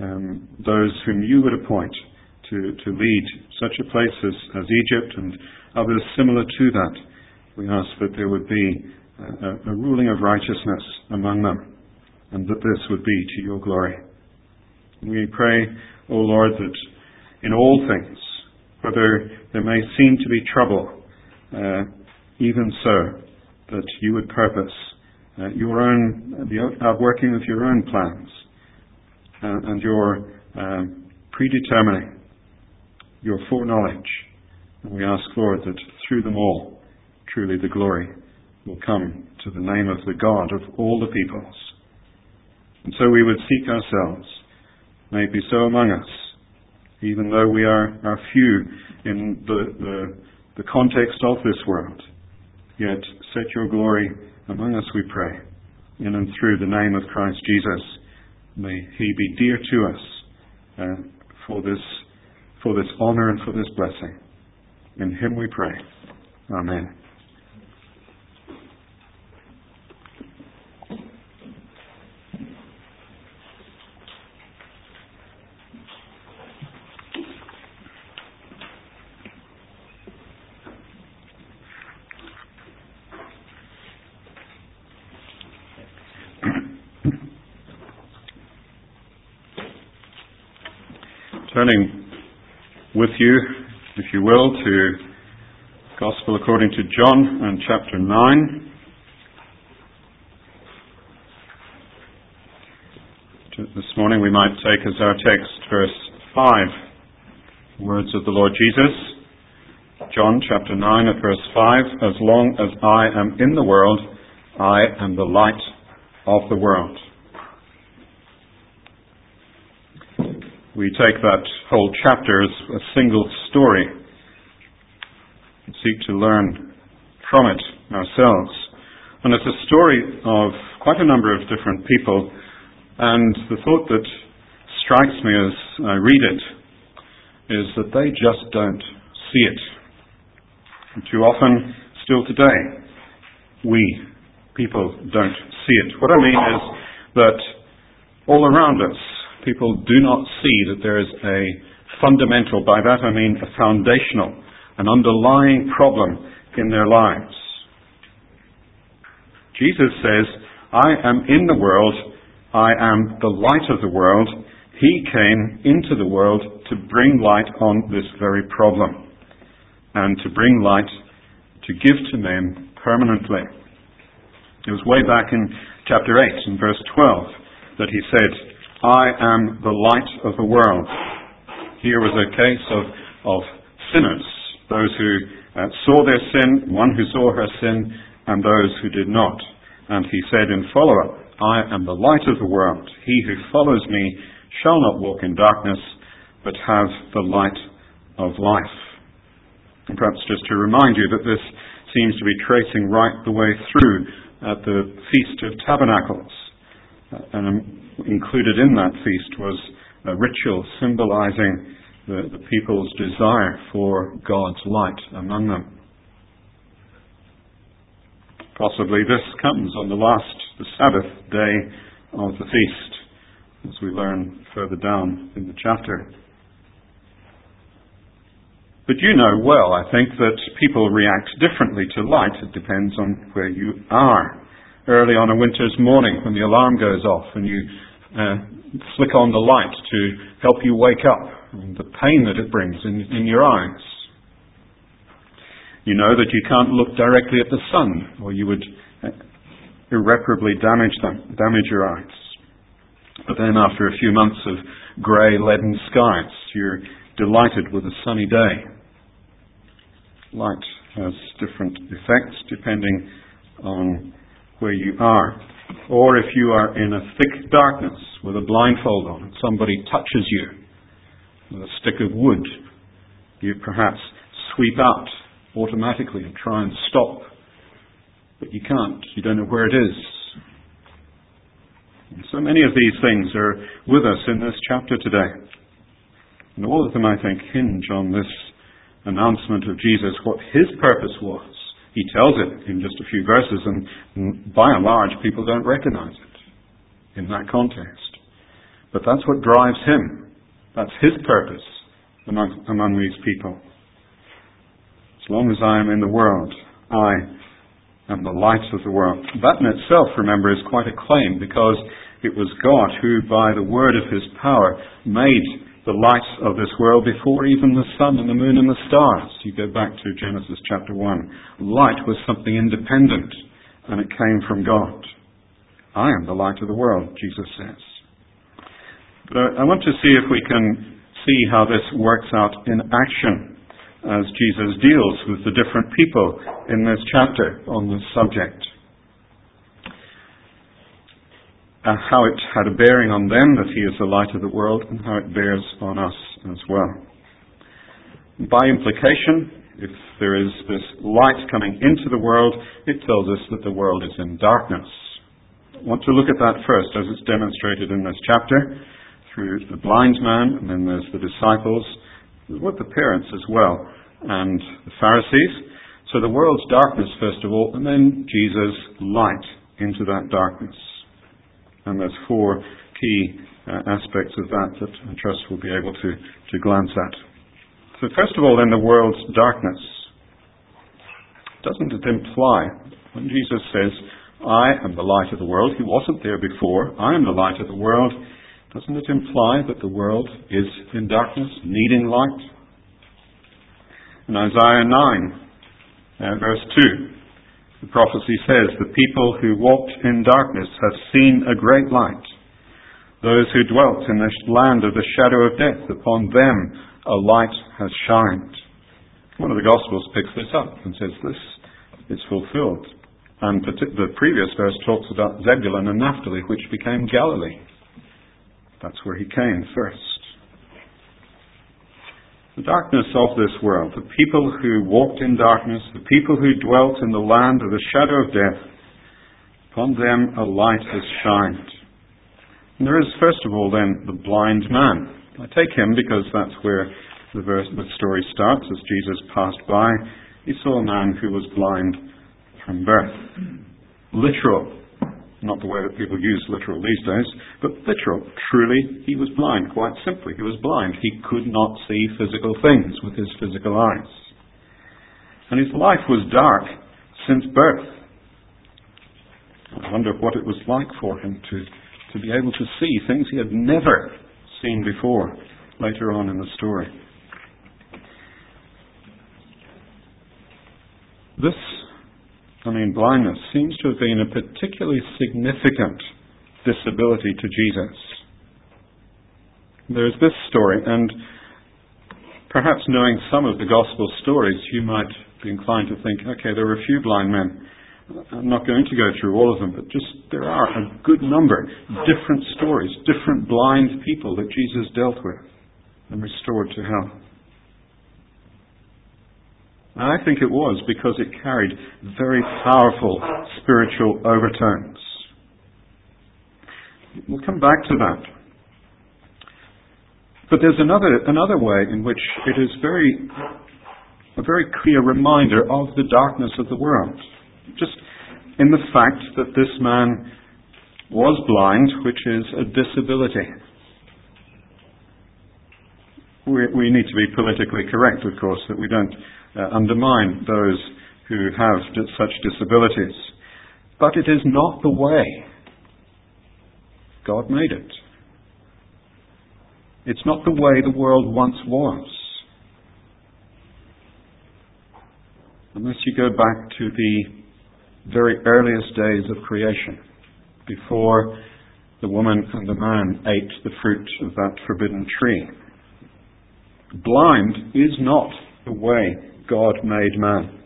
[SPEAKER 1] those whom you would appoint to lead such a place as Egypt and others similar to that. We ask that there would be a ruling of righteousness among them, and that this would be to your glory. We pray, O Lord, that in all things, whether there may seem to be trouble, even so, that you would purpose the outworking of your own plans and your predetermining, your foreknowledge. And we ask, Lord, that through them all, truly the glory will come to the name of the God of all the peoples. And so we would seek ourselves. May it be so among us, even though we are few in the context of this world. Yet set your glory among us, we pray, in and through the name of Christ Jesus. May he be dear to us for this honor and for this blessing. In him we pray. Amen. Turning with you, if you will, to Gospel according to John and chapter 9. This morning we might take as our text verse 5, words of the Lord Jesus. John chapter 9 at verse 5, as long as I am in the world, I am the light of the world. We take that whole chapter as a single story and seek to learn from it ourselves. And it's a story of quite a number of different people, and the thought that strikes me as I read it is that they just don't see it. And too often, still today, we people don't see it. What I mean is that all around us, people do not see that there is a fundamental, by that I mean a foundational, an underlying problem in their lives. Jesus says, I am in the world, I am the light of the world. He came into the world to bring light on this very problem, and to bring light to give to men permanently. It was way back in chapter 8 and verse 12 that he said, I am the light of the world. Here was a case of sinners, those who saw their sin, one who saw her sin, and those who did not. And he said in follow-up, I am the light of the world. He who follows me shall not walk in darkness, but have the light of life. And perhaps just to remind you that this seems to be tracing right the way through at the Feast of Tabernacles. And included in that feast was a ritual symbolizing the people's desire for God's light among them. Possibly this comes on the Sabbath day of the feast, as we learn further down in the chapter. But you know well, I think, that people react differently to light. It depends on where you are. Early on a winter's morning when the alarm goes off and you flick on the light to help you wake up, and the pain that it brings in your eyes. You know that you can't look directly at the sun, or you would irreparably damage your eyes. But then after a few months of grey, leaden skies, you're delighted with a sunny day. Light has different effects depending on where you are. Or if you are in a thick darkness with a blindfold on and somebody touches you with a stick of wood, you perhaps sweep out automatically and try and stop. But you can't. You don't know where it is. And so many of these things are with us in this chapter today. And all of them, I think, hinge on this announcement of Jesus, what his purpose was. He tells it in just a few verses, and by and large, people don't recognize it in that context. But that's what drives him. That's his purpose among these people. As long as I am in the world, I am the light of the world. That in itself, remember, is quite a claim, because it was God who, by the word of his power, made the light of this world before even the sun and the moon and the stars. You go back to Genesis chapter 1. Light was something independent, and it came from God. I am the light of the world, Jesus says. But I want to see if we can see how this works out in action as Jesus deals with the different people in this chapter on this subject. How it had a bearing on them that he is the light of the world, and how it bears on us as well. By implication, if there is this light coming into the world, it tells us that the world is in darkness. I want to look at that first, as it's demonstrated in this chapter, through the blind man, and then there's the disciples, with the parents as well, and the Pharisees. So the world's darkness, first of all, and then Jesus' light into that darkness. And there's four key aspects of that I trust we'll be able to glance at. So first of all, in the world's darkness, doesn't it imply, when Jesus says, I am the light of the world, he wasn't there before, I am the light of the world, doesn't it imply that the world is in darkness, needing light? In Isaiah 9, verse 2, the prophecy says, the people who walked in darkness have seen a great light. Those who dwelt in the land of the shadow of death, upon them a light has shined. One of the Gospels picks this up and says this is fulfilled. And the previous verse talks about Zebulun and Naphtali, which became Galilee. That's where he came first. The darkness of this world, the people who walked in darkness, the people who dwelt in the land of the shadow of death, upon them a light has shined. And there is, first of all, then, the blind man. I take him because that's where the story starts. As Jesus passed by, he saw a man who was blind from birth. Literal. Not the way that people use literal these days, but literal. Truly, he was blind. Quite simply, he was blind. He could not see physical things with his physical eyes. And his life was dark since birth. I wonder what it was like for him to be able to see things he had never seen before, later on in the story. Blindness seems to have been a particularly significant disability to Jesus. There's this story, and perhaps knowing some of the gospel stories, you might be inclined to think, okay, there were a few blind men. I'm not going to go through all of them, but just there are a good number, different stories, different blind people that Jesus dealt with and restored to health. And I think it was because it carried very powerful spiritual overtones. We'll come back to that. But there's another way in which it is a very clear reminder of the darkness of the world. Just in the fact that this man was blind, which is a disability. We need to be politically correct, of course, that we don't undermine those who have such disabilities. But it is not the way God made it. It's not the way the world once was. Unless you go back to the very earliest days of creation, before the woman and the man ate the fruit of that forbidden tree. Blind is not the way God made man.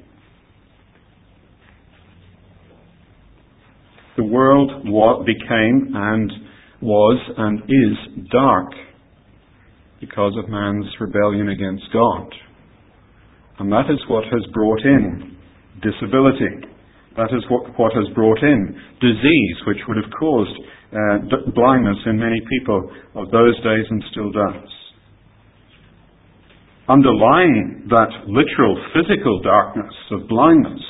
[SPEAKER 1] The world became and was and is dark because of man's rebellion against God. And that is what has brought in disability. That is what has brought in disease, which would have caused blindness in many people of those days and still does. Underlying that literal physical darkness of blindness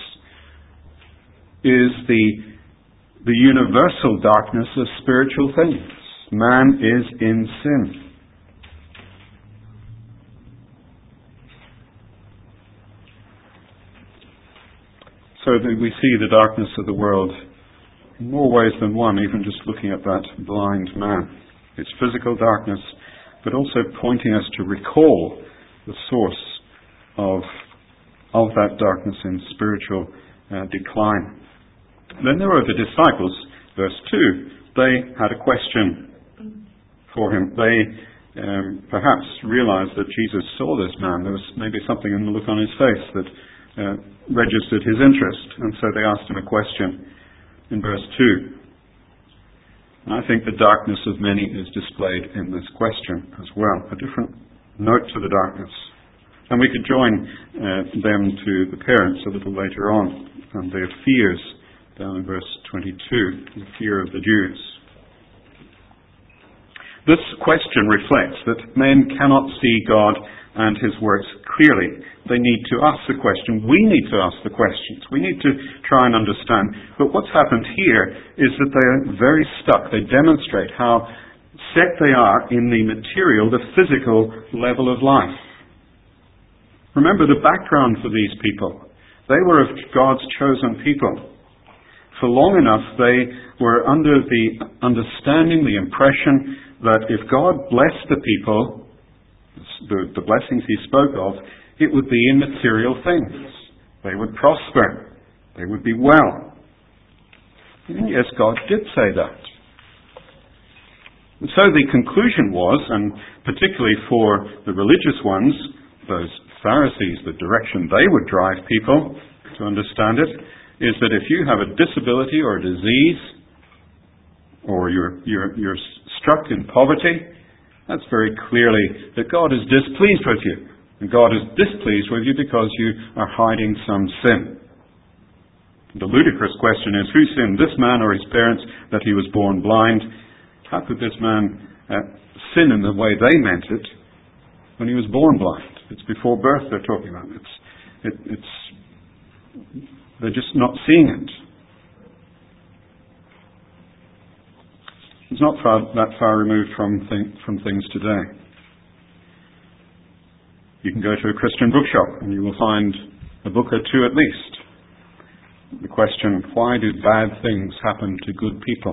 [SPEAKER 1] is the universal darkness of spiritual things. Man is in sin. so that we see the darkness of the world in more ways than one, even just looking at that blind man. It's physical darkness, but also pointing us to recall the source of that darkness in spiritual decline. Then there were the disciples, verse 2. They had a question for him. They perhaps realized that Jesus saw this man. There was maybe something in the look on his face that registered his interest, and so they asked him a question in verse 2. And I think the darkness of many is displayed in this question as well, a different note to the darkness. And we could join them to the parents a little later on, and their fears, down in verse 22, the fear of the Jews. This question reflects that men cannot see God and his works clearly. They need to ask the question. We need to ask the questions. We need to try and understand. But what's happened here is that they are very stuck. They demonstrate how set they are in the material, the physical level of life. Remember the background for these people. They were of God's chosen people. For long enough they were under the understanding, the impression that if God blessed the people, the blessings he spoke of, it would be in material things. They would prosper. They would be well. And yes, God did say that. And so the conclusion was, and particularly for the religious ones, those Pharisees, the direction they would drive people to understand it, is that if you have a disability or a disease, or you're struck in poverty, that's very clearly that God is displeased with you. And God is displeased with you because you are hiding some sin. The ludicrous question is, who sinned, this man or his parents, that he was born blind? How could this man sin in the way they meant it when he was born blind? It's before birth they're talking about. They're just not seeing it. It's not that far removed from things today. You can go to a Christian bookshop and you will find a book or two at least. The question, why do bad things happen to good people?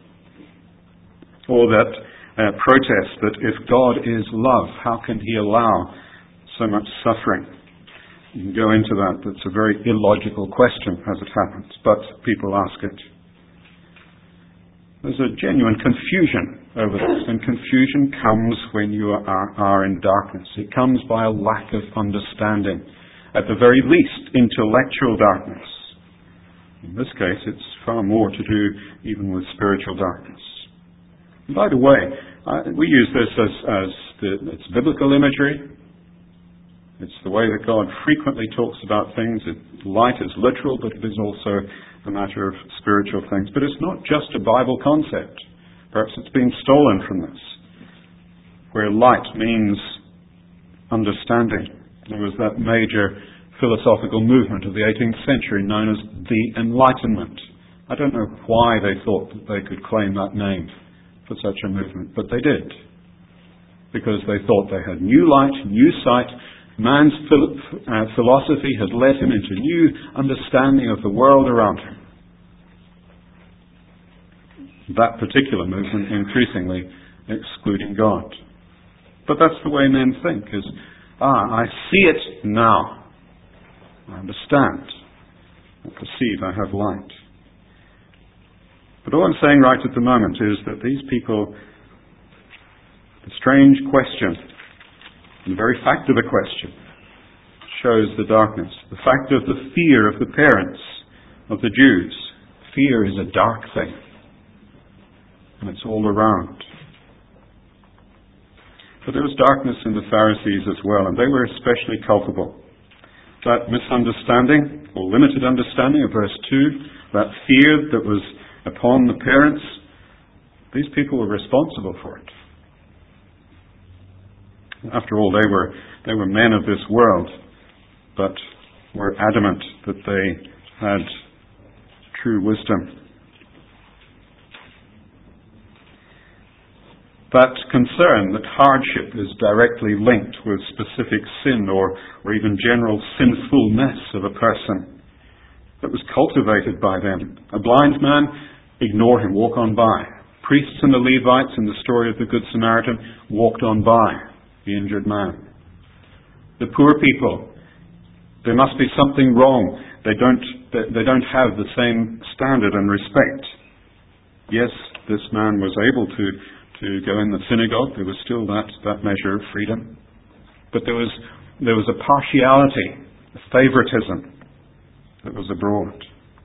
[SPEAKER 1] Or that protest that if God is love, how can he allow so much suffering? You can go into that. That's a very illogical question as it happens, but people ask it. There's a genuine confusion over this, and confusion comes when you are in darkness. It comes by a lack of understanding. At the very least, intellectual darkness. In this case, it's far more to do even with spiritual darkness. And by the way, we use this it's biblical imagery. It's the way that God frequently talks about things. Light is literal, but it is also a matter of spiritual things. But it's not just a Bible concept. Perhaps it's been stolen from this, where light means understanding. There was that major philosophical movement of the 18th century known as the Enlightenment. I don't know why they thought that they could claim that name for such a movement, but they did. Because they thought they had new light, new sight. Man's philosophy had led him into new understanding of the world around him. That particular movement increasingly excluding God. But that's the way men think, is, I see it now. I understand. I perceive I have light. But all I'm saying right at the moment is that these people, the strange question, the very fact of the question shows the darkness. The fact of the fear of the parents of the Jews. Fear is a dark thing. And it's all around. But there was darkness in the Pharisees as well, and they were especially culpable. That misunderstanding, or limited understanding of verse 2, that fear that was upon the parents, these people were responsible for it. After all, they were men of this world, but were adamant that they had true wisdom. That concern, that hardship is directly linked with specific sin or even general sinfulness of a person, that was cultivated by them. A blind man, ignore him, walk on by. Priests and the Levites in the story of the Good Samaritan walked on by the injured man. The poor people, there must be something wrong. They don't have the same standard and respect. Yes, this man was able to go in the synagogue. There was still that measure of freedom. But there was a partiality, a favoritism that was abroad.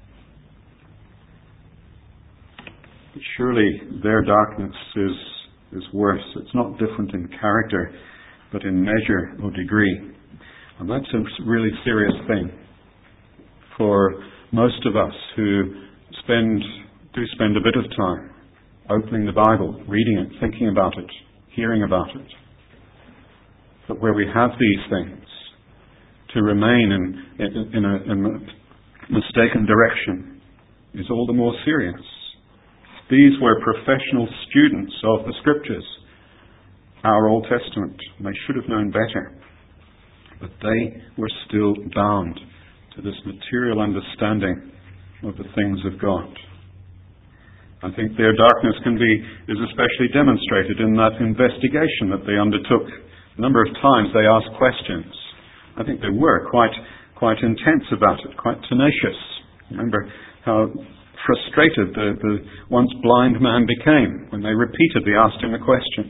[SPEAKER 1] But surely their darkness is worse. It's not different in character, but in measure or degree. And that's a really serious thing for most of us who do spend a bit of time opening the Bible, reading it, thinking about it, hearing about it. But where we have these things, to remain in a mistaken direction is all the more serious. These were professional students of the Scriptures, our Old Testament. They should have known better. But they were still bound to this material understanding of the things of God. I think their darkness is especially demonstrated in that investigation that they undertook. A number of times they asked questions. I think they were quite intense about it, quite tenacious. Remember how frustrated the once blind man became when they repeatedly asked him a question.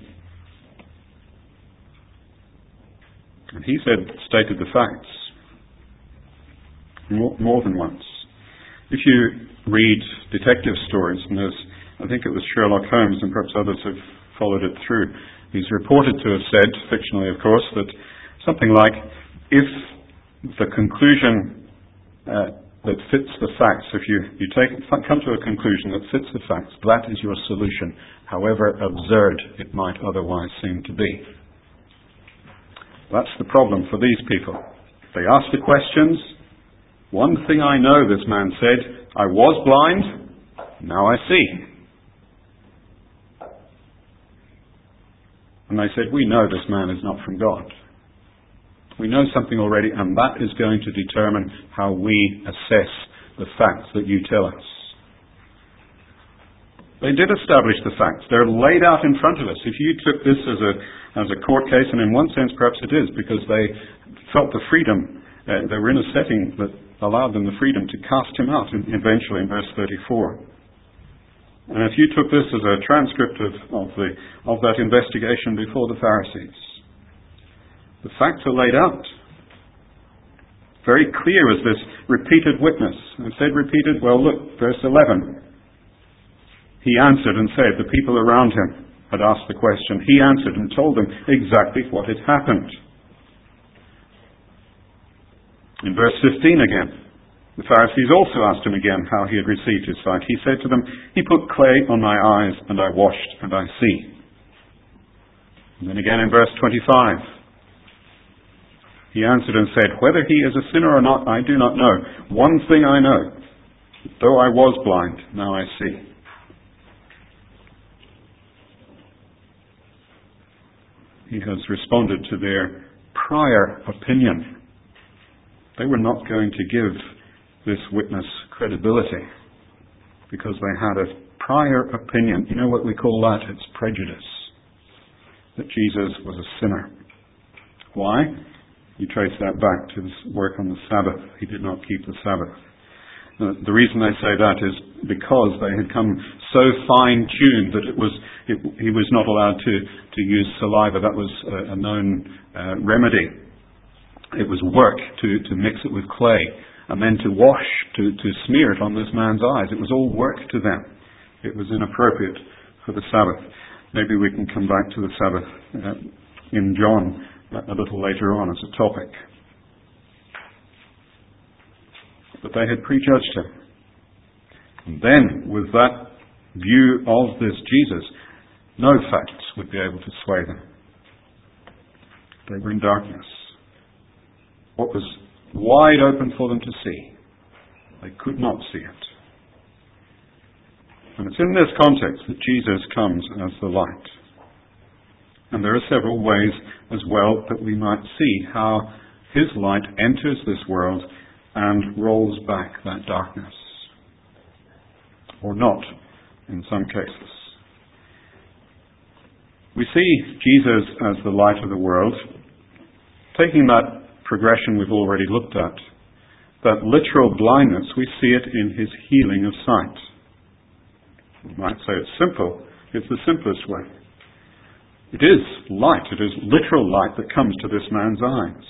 [SPEAKER 1] And he stated the facts more than once. If you read detective stories, and I think it was Sherlock Holmes and perhaps others have followed it through, he's reported to have said, fictionally of course, that something like, if the conclusion that fits the facts, if you come to a conclusion that fits the facts, that is your solution, however absurd it might otherwise seem to be. That's the problem for these people. They ask the questions. One thing I know, this man said, I was blind, now I see. And they said, we know this man is not from God. We know something already, and that is going to determine how we assess the facts that you tell us. They did establish the facts. They're laid out in front of us. If you took this as a court case, and in one sense perhaps it is, because they felt the freedom, they were in a setting that allowed them the freedom to cast him out eventually in verse 34. And if you took this as a transcript of that investigation before the Pharisees, the facts are laid out. Very clear as this repeated witness. I said repeated, well look, verse 11. He answered and said, the people around him had asked the question. He answered and told them exactly what had happened. In verse 15 again, the Pharisees also asked him again how he had received his sight. He said to them, he put clay on my eyes, and I washed, and I see. And then again in verse 25, he answered and said, whether he is a sinner or not, I do not know. One thing I know, though I was blind, now I see. He has responded to their prior opinion. They were not going to give this witness credibility because they had a prior opinion. You know what we call that? It's prejudice. That Jesus was a sinner. Why? You trace that back to his work on the Sabbath. He did not keep the Sabbath. The reason they say that is because they had come so fine-tuned that he was not allowed to use saliva. That was a known remedy. It was work to mix it with clay and then to wash, to smear it on this man's eyes. It was all work to them. It was inappropriate for the Sabbath. Maybe we can come back to the Sabbath in John a little later on as a topic. But they had prejudged him. And then, with that view of this Jesus, no facts would be able to sway them. They were in darkness. What was wide open for them to see, they could not see it. And it's in this context that Jesus comes as the light. And there are several ways as well that we might see how his light enters this world and rolls back that darkness. Or not, in some cases. We see Jesus as the light of the world, taking that progression we've already looked at. That literal blindness, we see it in his healing of sight. You might say it's simple. It's the simplest way. It is light. It is literal light that comes to this man's eyes.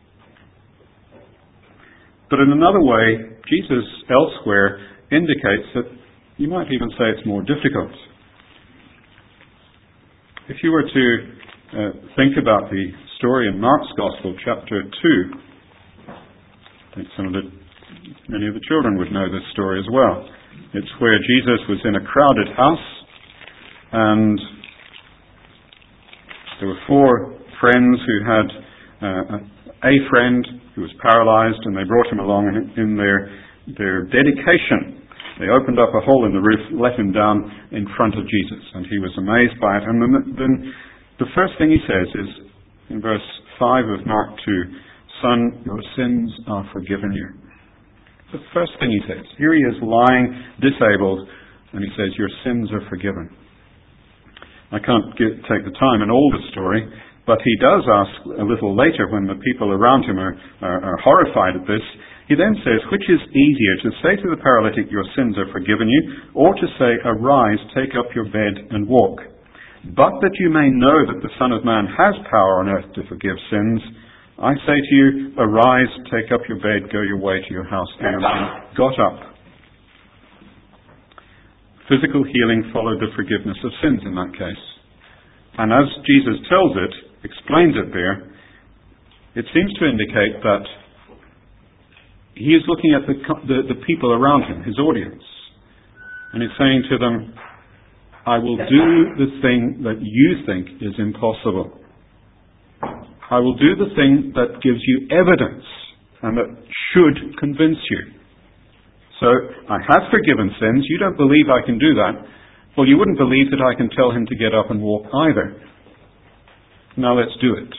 [SPEAKER 1] But in another way, Jesus elsewhere indicates that you might even say it's more difficult. If you were to think about the story in Mark's Gospel, chapter 2, I think many of the children would know this story as well. It's where Jesus was in a crowded house, and there were 4 friends who had a friend who was paralyzed, and they brought him along in their dedication. They opened up a hole in the roof, let him down in front of Jesus, and he was amazed by it. And then the first thing he says is, in verse 5 of Mark 2, "Son, your sins are forgiven you." The first thing he says. Here he is lying, disabled, and he says, "Your sins are forgiven." I can't take the time in all the story, but he does ask a little later, when the people around him are horrified at this, he then says, "Which is easier, to say to the paralytic, 'Your sins are forgiven you,' or to say, 'Arise, take up your bed and walk'? But that you may know that the Son of Man has power on earth to forgive sins, I say to you, arise, take up your bed, go your way to your house." And he got up. Physical healing followed the forgiveness of sins in that case. And as Jesus tells it, explains it there, it seems to indicate that he is looking at the people around him, his audience. And he's saying to them, "I will do the thing that you think is impossible. I will do the thing that gives you evidence and that should convince you. So, I have forgiven sins. You don't believe I can do that. Well, you wouldn't believe that I can tell him to get up and walk either. Now let's do it."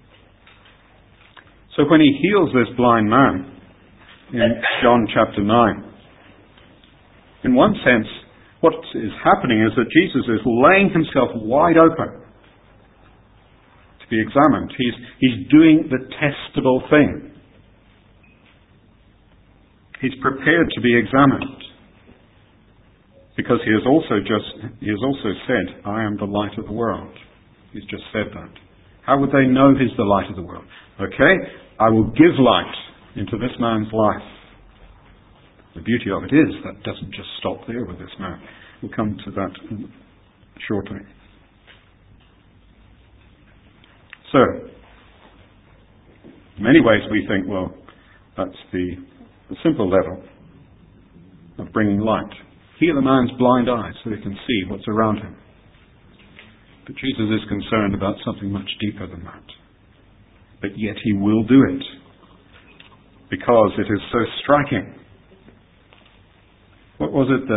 [SPEAKER 1] So when he heals this blind man in John chapter 9, in one sense, what is happening is that Jesus is laying himself wide open to be examined. He's doing the testable thing. He's prepared to be examined. Because he has also said, "I am the light of the world." He's just said that. How would they know he's the light of the world? Okay, I will give light into this man's life. The beauty of it is that doesn't just stop there with this man. We'll come to that shortly. So, in many ways we think, well, that's the simple level of bringing light. Heal a man's blind eyes so he can see what's around him. But Jesus is concerned about something much deeper than that. But yet he will do it, because it is so striking. What was it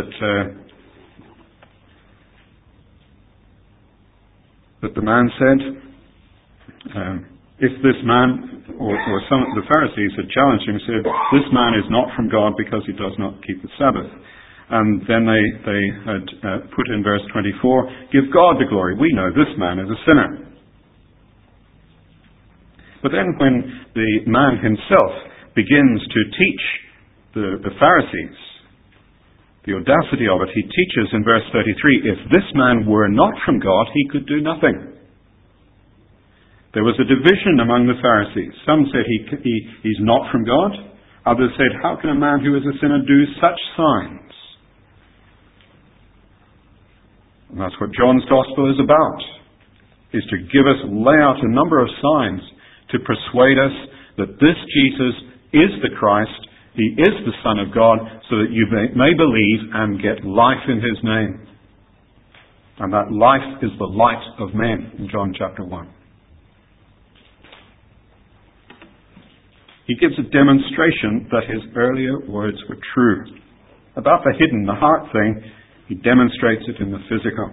[SPEAKER 1] that the man said? If this man, or some of the Pharisees had challenged him, said, "This man is not from God because he does not keep the Sabbath." And then they had put in verse 24, "Give God the glory. We know this man is a sinner." But then when the man himself begins to teach the Pharisees, the audacity of it, he teaches in verse 33, "If this man were not from God, he could do nothing." There was a division among the Pharisees. Some said he's not from God. Others said, "How can a man who is a sinner do such signs?" And that's what John's Gospel is about, is to lay out a number of signs to persuade us that this Jesus is the Christ, he is the Son of God, so that you may believe and get life in his name. And that life is the light of men in John chapter 1. He gives a demonstration that his earlier words were true. About the hidden, the heart thing, he demonstrates it in the physical.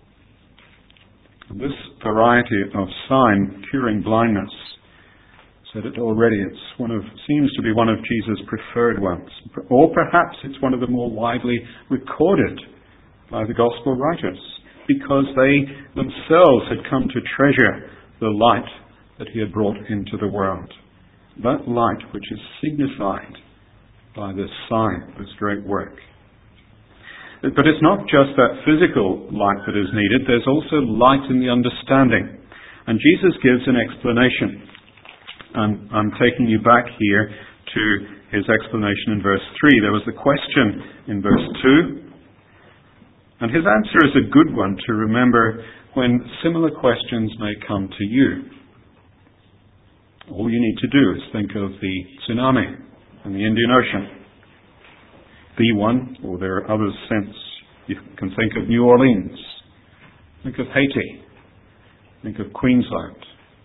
[SPEAKER 1] And this variety of sign curing blindness said it already, seems to be one of Jesus' preferred ones. Or perhaps it's one of the more widely recorded by the Gospel writers, because they themselves had come to treasure the light that he had brought into the world. That light which is signified by this sign, this great work. But it's not just that physical light that is needed, there's also light in the understanding. And Jesus gives an explanation. I'm taking you back here to his explanation in verse 3. There was the question in verse 2. And his answer is a good one to remember when similar questions may come to you. All you need to do is think of the tsunami in the Indian Ocean. The one, or there are others since. You can think of New Orleans. Think of Haiti. Think of Queensland.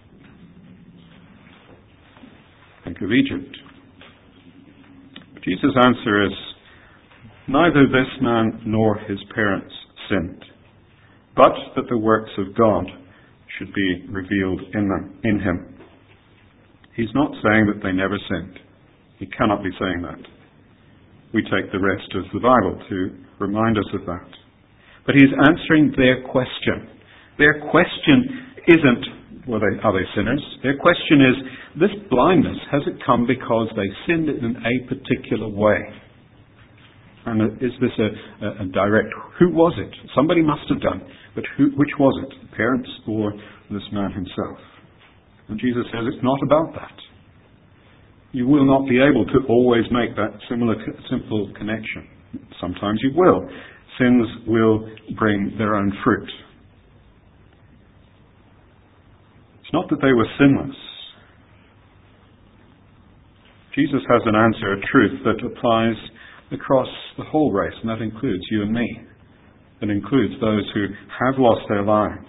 [SPEAKER 1] Think of Egypt. Jesus' answer is, neither this man nor his parents sinned, but that the works of God should be revealed in him. He's not saying that they never sinned. He cannot be saying that. We take the rest of the Bible to remind us of that. But he's answering their question. Their question isn't, are they sinners? Their question is, this blindness, has it come because they sinned in a particular way? And is this a direct, who was it? Somebody must have done. But which was it? The parents or this man himself? And Jesus says it's not about that. You will not be able to always make that simple connection. Sometimes you will. Sins will bring their own fruit. It's not that they were sinless. Jesus has an answer, a truth that applies across the whole race, and that includes you and me. That includes those who have lost their lives.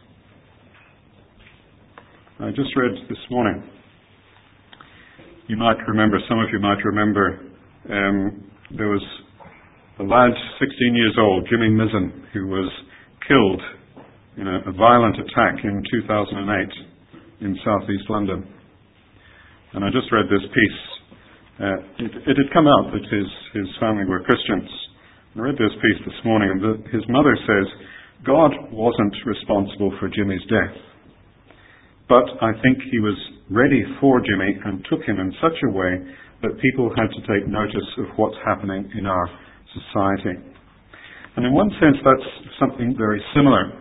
[SPEAKER 1] I just read this morning, some of you might remember, there was a lad, 16 years old, Jimmy Mizzen, who was killed in a violent attack in 2008 in southeast London. And I just read this piece. It had come out that his family were Christians. I read this piece this morning, and his mother says, God wasn't responsible for Jimmy's death. But I think he was ready for Jimmy and took him in such a way that people had to take notice of what's happening in our society. And in one sense, that's something very similar.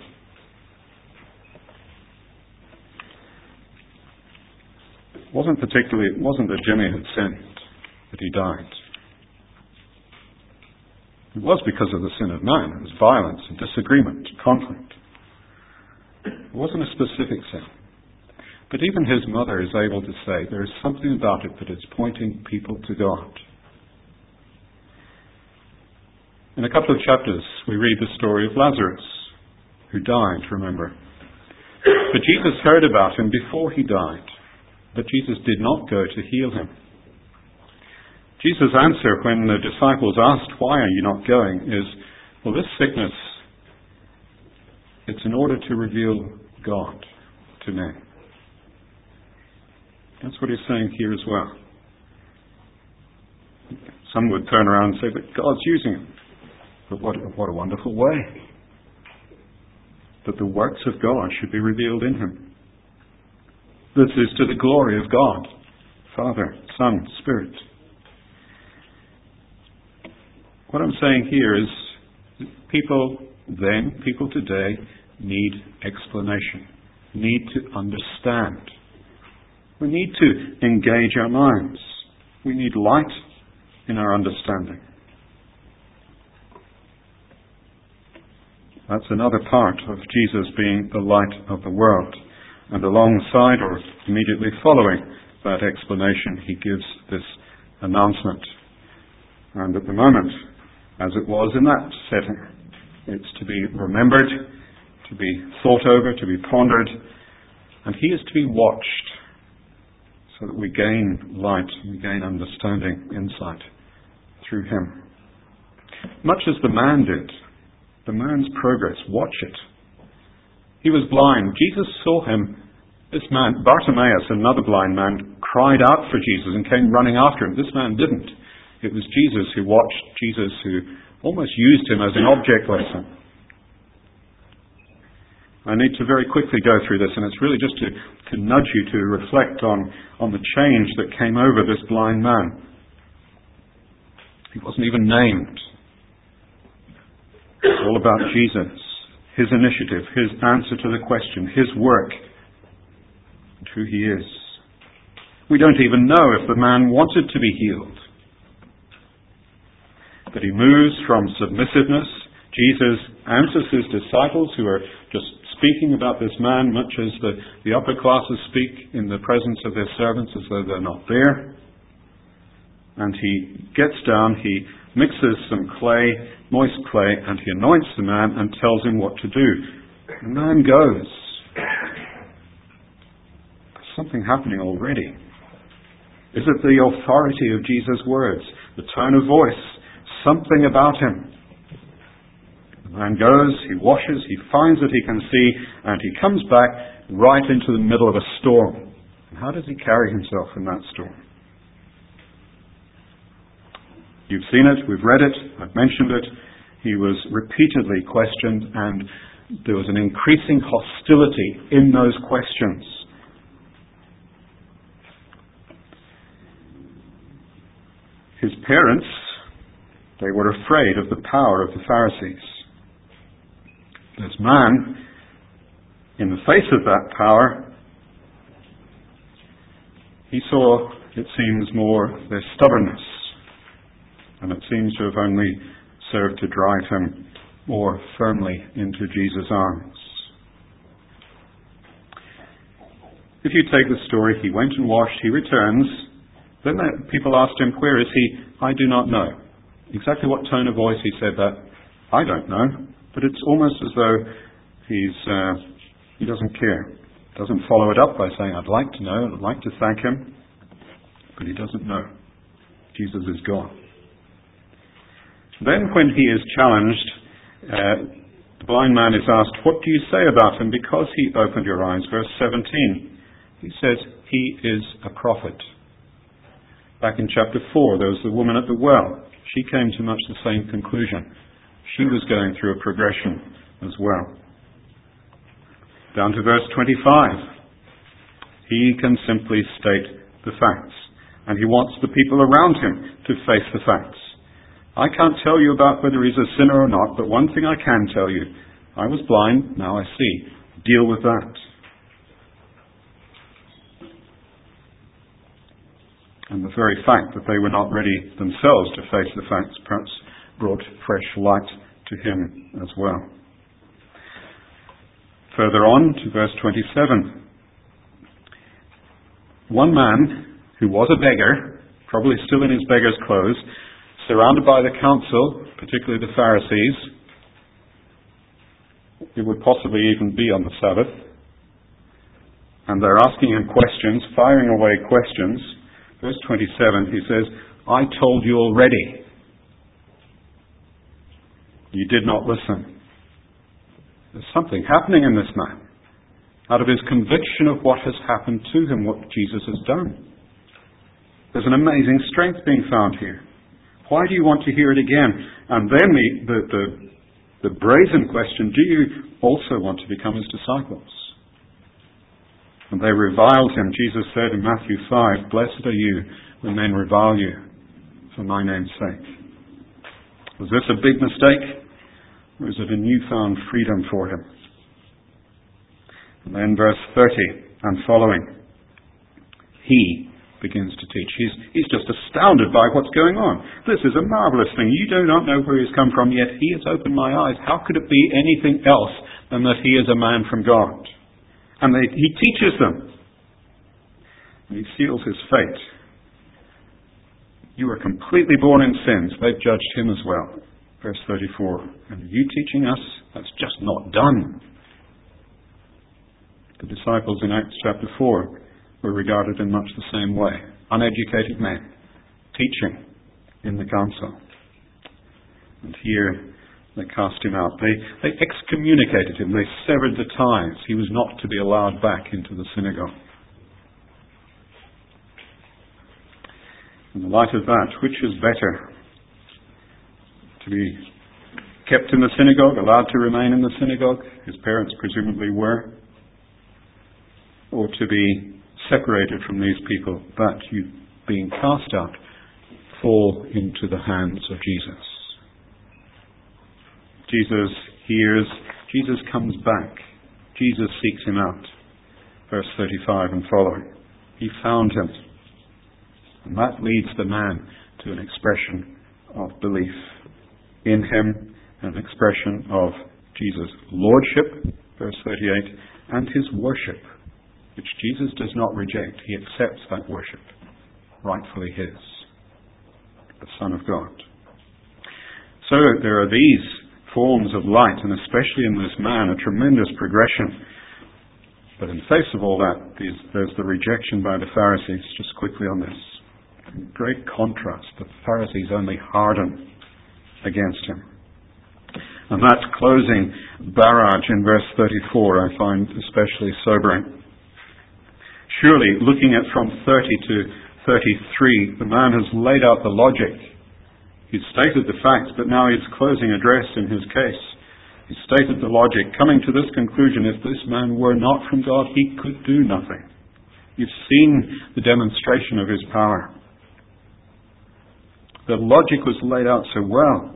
[SPEAKER 1] It wasn't that Jimmy had sinned that he died. It was because of the sin of man. It was violence and disagreement, conflict. It wasn't a specific sin. But even his mother is able to say there is something about it that is pointing people to God. In a couple of chapters, we read the story of Lazarus, who died, remember. But Jesus heard about him before he died. But Jesus did not go to heal him. Jesus' answer when the disciples asked, why are you not going, is, well, this sickness, it's in order to reveal God to men. That's what he's saying here as well. Some would turn around and say, but God's using him. But what a wonderful way. That the works of God should be revealed in him. This is to the glory of God, Father, Son, Spirit. What I'm saying here is people today need explanation, need to understand. We need to engage our minds. We need light in our understanding. That's another part of Jesus being the light of the world. And alongside or immediately following that explanation, he gives this announcement. And at the moment, as it was in that setting, it's to be remembered, to be thought over, to be pondered, and he is to be watched so that we gain light, we gain understanding, insight through him. Much as the man did, the man's progress, watch it. He was blind. Jesus saw him, this man, Bartimaeus, another blind man, cried out for Jesus and came running after him. This man didn't. It was Jesus who watched, Jesus who almost used him as an object lesson. I need to very quickly go through this, and it's really just to nudge you to reflect on the change that came over this blind man. He wasn't even named. It's all about Jesus, his initiative, his answer to the question, his work, and who he is. We don't even know if the man wanted to be healed. But he moves from submissiveness. Jesus answers his disciples who are just speaking about this man much as the upper classes speak in the presence of their servants as though they're not there. And he gets down, he mixes some clay, moist clay, and he anoints the man and tells him what to do. The man goes. There's something happening already. Is it the authority of Jesus' words? The tone of voice? Something about him. The man goes, he washes, he finds that he can see, and he comes back right into the middle of a storm. And how does he carry himself in that storm? You've seen it, we've read it, I've mentioned it. He was repeatedly questioned, and there was an increasing hostility in those questions. His parents, they were afraid of the power of the Pharisees. This man, in the face of that power, he saw, it seems, more their stubbornness. And it seems to have only served to drive him more firmly into Jesus' arms. If you take the story, he went and washed, he returns. Then people asked him, where is he? I do not know. Exactly what tone of voice he said that, I don't know. But it's almost as though he doesn't care. Doesn't follow it up by saying, I'd like to know, I'd like to thank him. But he doesn't know. Jesus is gone. Then when he is challenged, the blind man is asked, what do you say about him because he opened your eyes? Verse 17. He says, he is a prophet. Back in chapter 4, there was the woman at the well. She came to much the same conclusion. She was going through a progression as well. Down to verse 25. He can simply state the facts. And he wants the people around him to face the facts. I can't tell you about whether he's a sinner or not, but one thing I can tell you. I was blind, now I see. Deal with that. And the very fact that they were not ready themselves to face the facts perhaps brought fresh light to him as well. Further on to verse 27. One man who was a beggar, probably still in his beggar's clothes, surrounded by the council, particularly the Pharisees, it would possibly even be on the Sabbath, and they're asking him questions, firing away questions. Verse 27, he says, I told you already. You did not listen. There's something happening in this man. Out of his conviction of what has happened to him, what Jesus has done. There's an amazing strength being found here. Why do you want to hear it again? And then the brazen question, do you also want to become his disciples? And they reviled him. Jesus said in Matthew 5, blessed are you when men revile you for my name's sake. Was this a big mistake? Or is it a newfound freedom for him? And then verse 30 and following. He begins to teach. He's just astounded by what's going on. This is a marvelous thing. You do not know where he's come from, yet he has opened my eyes. How could it be anything else than that he is a man from God? And he teaches them. And he seals his fate. You are completely born in sins. They've judged him as well. Verse 34. And you teaching us? That's just not done. The disciples in Acts chapter 4 were regarded in much the same way. Uneducated men. Teaching in the council. And here they cast him out. They excommunicated him. They severed the ties. He was not to be allowed back into the synagogue. In the light of that, which is better? To be kept in the synagogue, allowed to remain in the synagogue, his parents presumably were, or to be separated from these people, but you being cast out, fall into the hands of Jesus. Jesus hears, Jesus comes back, Jesus seeks him out. Verse 35 and following. He found him. And that leads the man to an expression of belief in him, an expression of Jesus' lordship, verse 38, and his worship, which Jesus does not reject. He accepts that worship, rightfully his, the Son of God. So there are these forms of light, and especially in this man, a tremendous progression. But in the face of all that, there's the rejection by the Pharisees. Just quickly on this. In great contrast, the Pharisees only harden against him. And that closing barrage in verse 34 I find especially sobering. Surely, looking at from 30 to 33, the man has laid out the logic. He's stated the facts, but now his closing address in his case. He stated the logic, coming to this conclusion: if this man were not from God, he could do nothing. You've seen the demonstration of his power. The logic was laid out so well.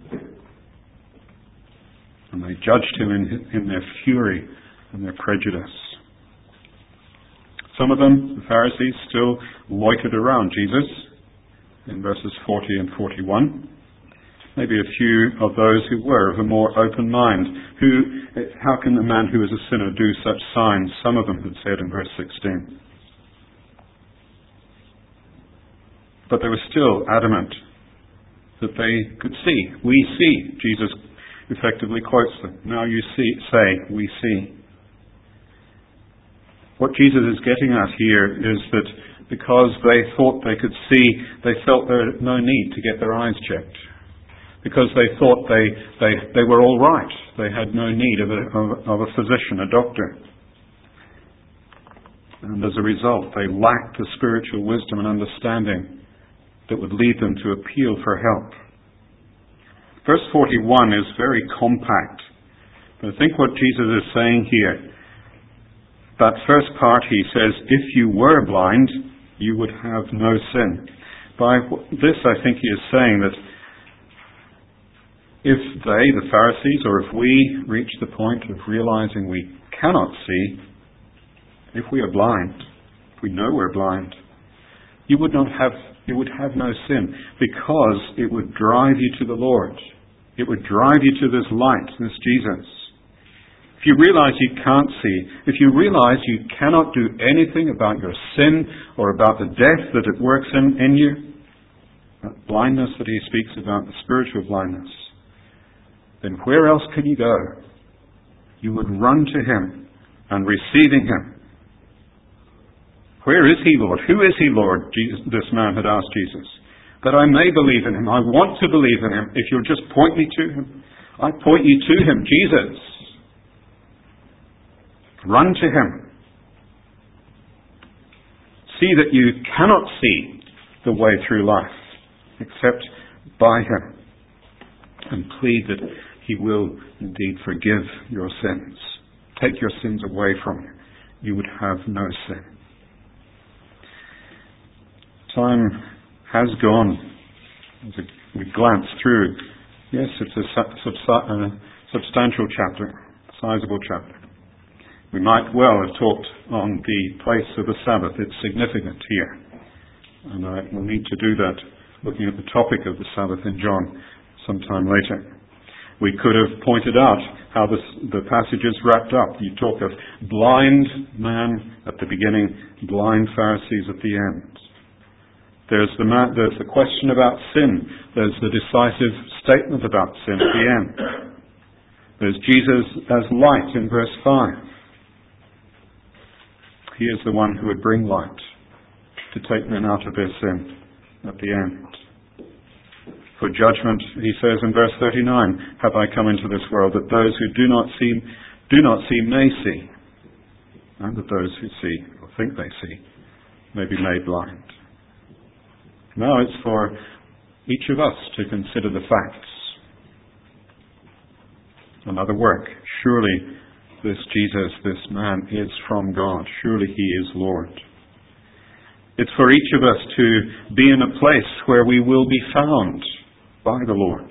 [SPEAKER 1] And they judged him in their fury and their prejudice. Some of them, the Pharisees, still loitered around Jesus in verses 40 and 41. Maybe a few of those who were of a more open mind. How can a man who is a sinner do such signs? Some of them had said in verse 16. But they were still adamant that they could see. We see. Jesus effectively quotes them. Now you say, we see. What Jesus is getting at here is that because they thought they could see, they felt there was no need to get their eyes checked. Because they thought they were all right. They had no need of a physician, a doctor. And as a result, they lacked the spiritual wisdom and understanding that would lead them to appeal for help. Verse 41 is very compact. But I think what Jesus is saying here, that first part he says, if you were blind, you would have no sin. By this I think he is saying that if they, the Pharisees, or if we reach the point of realizing we cannot see, if we are blind, if we know we're blind, you would have no sin, because it would drive you to the Lord. It would drive you to this light, this Jesus. If you realize you can't see, if you realize you cannot do anything about your sin or about the death that it works in you, that blindness that he speaks about, the spiritual blindness, then where else can you go? You would run to him and receiving him. Where is he, Lord? Who is he, Lord? This man had asked Jesus. That I may believe in him. I want to believe in him. If you'll just point me to him. I point you to him, Jesus. Run to him. See that you cannot see the way through life except by him. And plead that he will indeed forgive your sins. Take your sins away from you. You would have no sin. Time has gone. As we glance through, yes, it's a substantial chapter, a sizable chapter. We might well have talked on the place of the Sabbath. It's significant here. And we'll need to do that looking at the topic of the Sabbath in John sometime later. We could have pointed out how the passage is wrapped up. You talk of blind man at the beginning, blind Pharisees at the end. There's the question about sin. There's the decisive statement about sin at the end. There's Jesus as light in verse 5. He is the one who would bring light to take men out of their sin at the end. For judgment, he says in verse 39, have I come into this world that those who do not see may see, and that those who see or think they see may be made blind. Now it's for each of us to consider the facts. Another work. Surely this Jesus, this man, is from God. Surely he is Lord. It's for each of us to be in a place where we will be found by the Lord.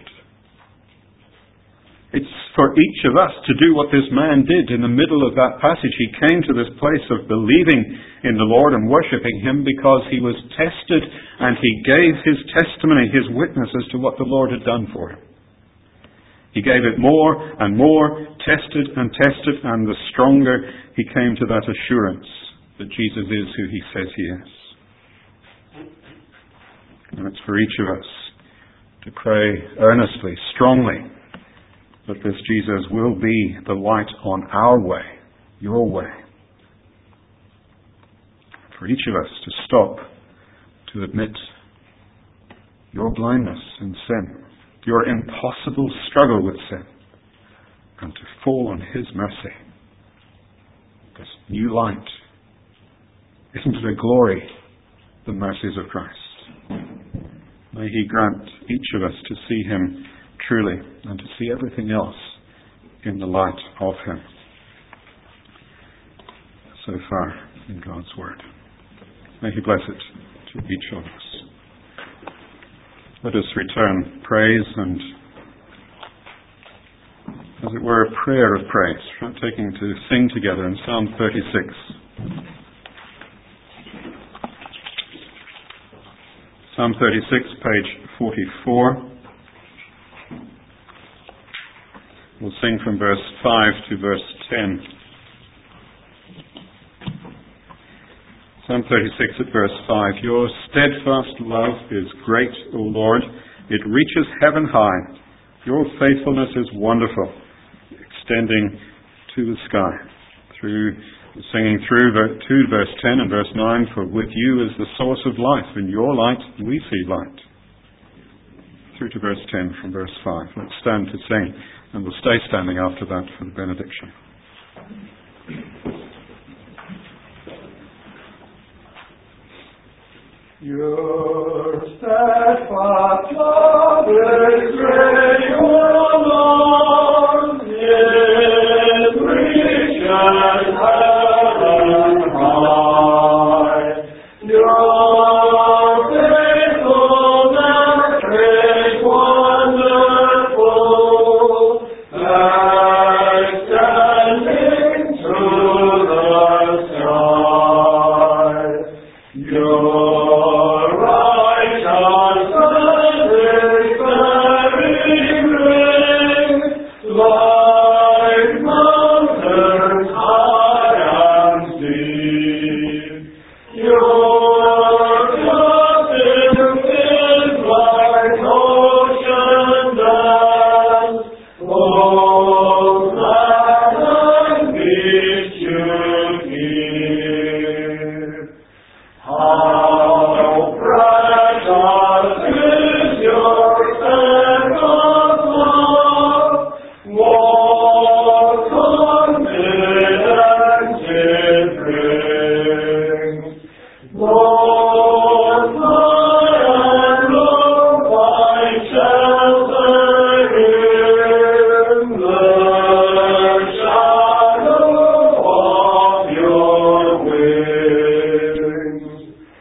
[SPEAKER 1] It's for each of us to do what this man did in the middle of that passage. He came to this place of believing in the Lord and worshipping him because he was tested, and he gave his testimony, his witness as to what the Lord had done for him. He gave it more and more, tested, and the stronger he came to that assurance that Jesus is who he says he is. And it's for each of us to pray earnestly, strongly, that this Jesus will be the light on our way, your way. For each of us to stop, to admit your blindness in sin, your impossible struggle with sin, and to fall on his mercy. This new light. Isn't it a glory, the mercies of Christ? May he grant each of us to see him truly and to see everything else in the light of him. So far in God's word. May he bless it to each of us. Let us return praise and, as it were, a prayer of praise, taking to sing together in Psalm 36. Psalm 36, page 44. We'll sing from verse 5 to verse 10. Psalm 36 at verse 5. Your steadfast love is great, O Lord. It reaches heaven high. Your faithfulness is wonderful, extending to the sky. Singing through to verse 10 and verse 9, for with you is the source of life. In your light we see light. Through to verse 10 from verse 5. Let's stand to sing, and we'll stay standing after that for the benediction.
[SPEAKER 2] Your steadfast love is great, O Lord, it reaches heaven high. Your faithfulness is wonderful, extending to the sky. Your righteousness is very great, like mountains high and steep. Your justice is like ocean depths, both land and beach you keep. How precious is your steadfast love, what confidence it brings. Both high and low find shelter in the shadow of your wings.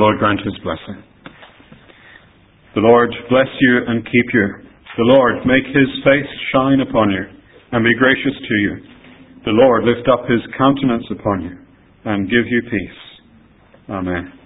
[SPEAKER 1] Lord grant his blessing. The Lord bless you and keep you. The Lord make his face shine upon you and be gracious to you. The Lord lift up his countenance upon you and give you peace. Amen.